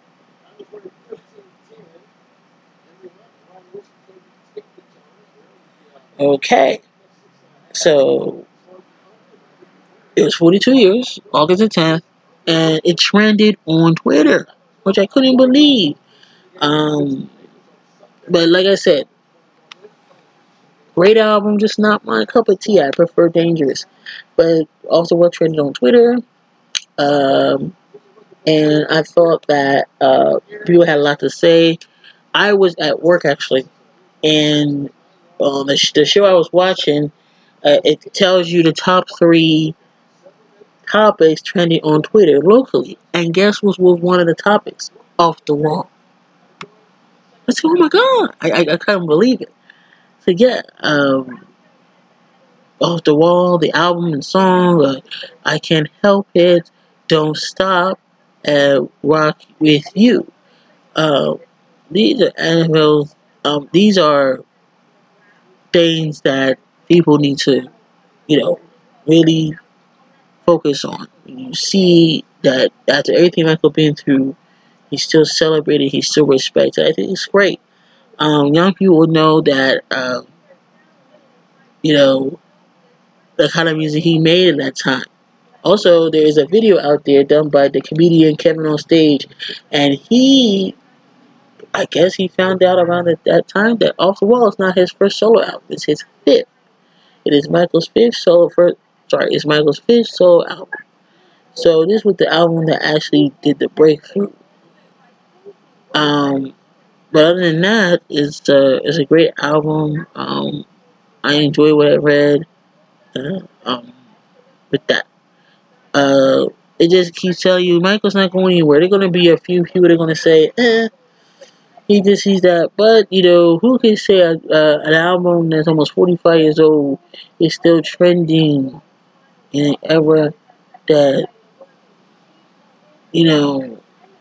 okay. So it was forty-two years, August the tenth, and it trended on Twitter, which I couldn't believe. Um, but like I said, great album, just not my cup of tea. I prefer Dangerous, but also what trended on Twitter. Um, and I thought that uh, people had a lot to say. I was at work actually, and um, the, sh- the show I was watching, uh, it tells you the top three topics trending on Twitter locally, and guess what was one of the topics? Off the Wall. I said, "Oh my god!" I I, I couldn't believe it. So yeah, um, Off the Wall, the album and song, uh, I Can't Help It, Don't Stop, and Rock With You. Uh, these are animals. Um, these are things that people need to, you know, really focus on. You see that after everything Michael been through, he's still celebrated, he's still respected. I think it's great. Um, young people know that, uh, you know, the kind of music he made at that time. Also, there is a video out there done by the comedian Kevin on Stage, and he, I guess he found out around at that time that Off the Wall is not his first solo album, it's his fifth. It is Michael's fifth solo first, sorry, it's Michael's fifth solo album. So this was the album that actually did the breakthrough. Um, but other than that, it's uh, it's a great album. Um, I enjoy what I read. Uh, um, with that, uh, it just keeps telling you Michael's not going anywhere. There're gonna be a few people that are gonna say, "Eh, he just sees that." But you know, who can say a, uh, an album that's almost forty-five years old is still trending in an era that you know,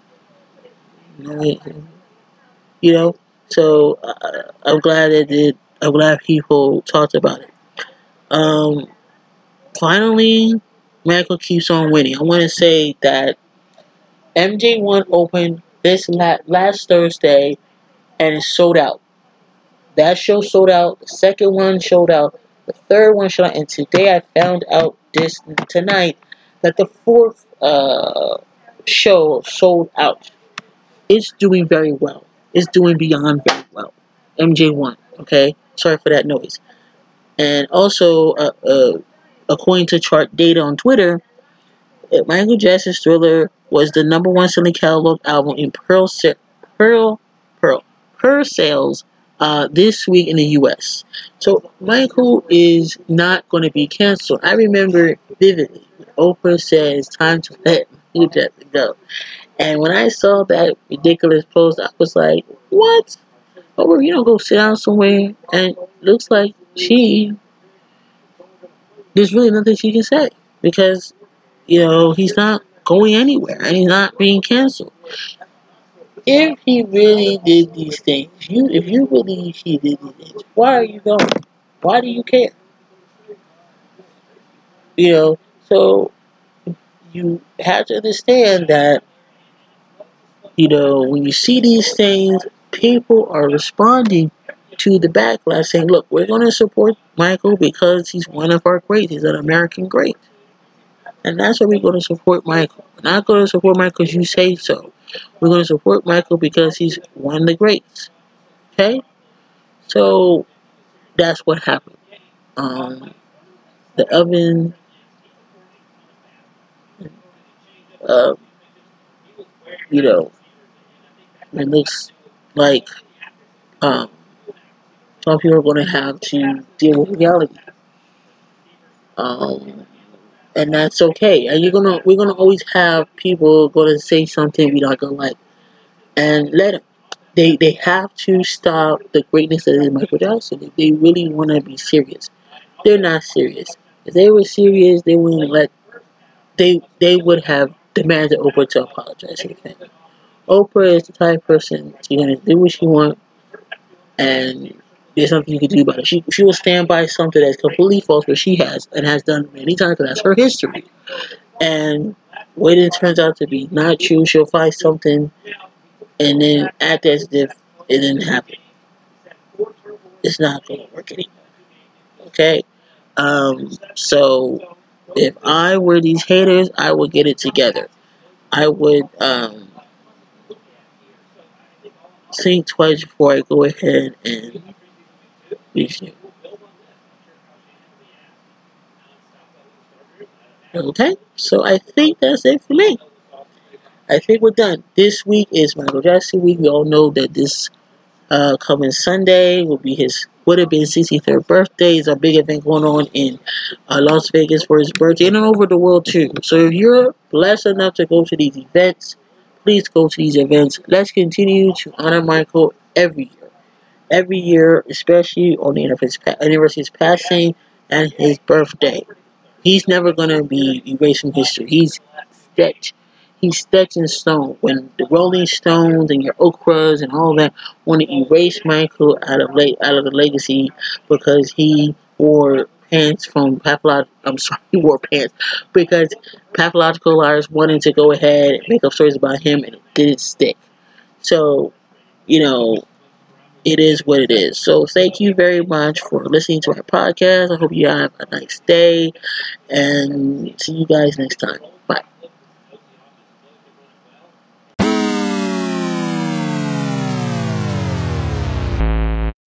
you know. So uh, I'm glad that it. I'm glad people talked about it. Um, finally, Michael keeps on winning. I want to say that M J one opened this la- last Thursday and it sold out. That show sold out. The second one sold out. The third one sold out. And today I found out this tonight that the fourth uh, show sold out. It's doing very well. It's doing beyond very well. M J one. Okay, sorry for that noise. And also, uh, uh, according to chart data on Twitter, Michael Jackson's Thriller was the number one selling catalog album in Pearl se- Pearl Pearl per sales uh, this week in the U S. So Michael is not going to be canceled. I remember vividly when Oprah says time to let Michael Jackson go. And when I saw that ridiculous post, I was like, "What? Oprah, you don't go sit down somewhere?" And it looks like she there's really nothing she can say because you know, he's not going anywhere and he's not being canceled. If he really did these things, you if you believe he did these things, why are you going? Why do you care? You know, so you have to understand that, you know, when you see these things, people are responding to the backlash saying, look, we're going to support Michael because he's one of our greats. He's an American great. And that's why we're going to support Michael. We're not going to support Michael because you say so. We're going to support Michael because he's one of the greats. Okay? So that's what happened. Um, the oven, uh, you know, it looks like um, some people are going to have to deal with reality. Um, and that's okay. And you're gonna, we're gonna always have people going to say something we're not gonna like, and let them. They they have to stop the greatness that is Michael Jackson. If they really want to be serious, they're not serious. If they were serious, they wouldn't let they they would have demanded Oprah to apologize to the family. Oprah is the type of person, she's going to do what she wants, and there's nothing you can do about it. She, she will stand by something that's completely false, but she has, and has done many times, because that's her history. And when it turns out to be not true, she'll find something and then act as if it didn't happen. It's not going to work anymore. Okay? Um, so, if I were these haters, I would get it together. I would um, think twice before I go ahead and reach you. Okay? So, I think that's it for me. I think we're done. This week is Michael Jackson week. We all know that this uh, coming Sunday will be his would have been sixty-third birthday. It's a big event going on in uh, Las Vegas for his birthday and over the world too. So if you're blessed enough to go to these events, please go to these events. Let's continue to honor Michael every year. Every year, especially on the anniversary of his passing and his birthday. He's never going to be erased from history. He's sketched. He's sketched in stone. When the Rolling Stones and your Okras and all that want to erase Michael out of le- out of the legacy because he wore pants from pathological. I'm sorry, he wore pants because pathological liars wanted to go ahead and make up stories about him, and it didn't stick. So, you know, it is what it is. So, thank you very much for listening to our podcast. I hope you have a nice day, and see you guys next time.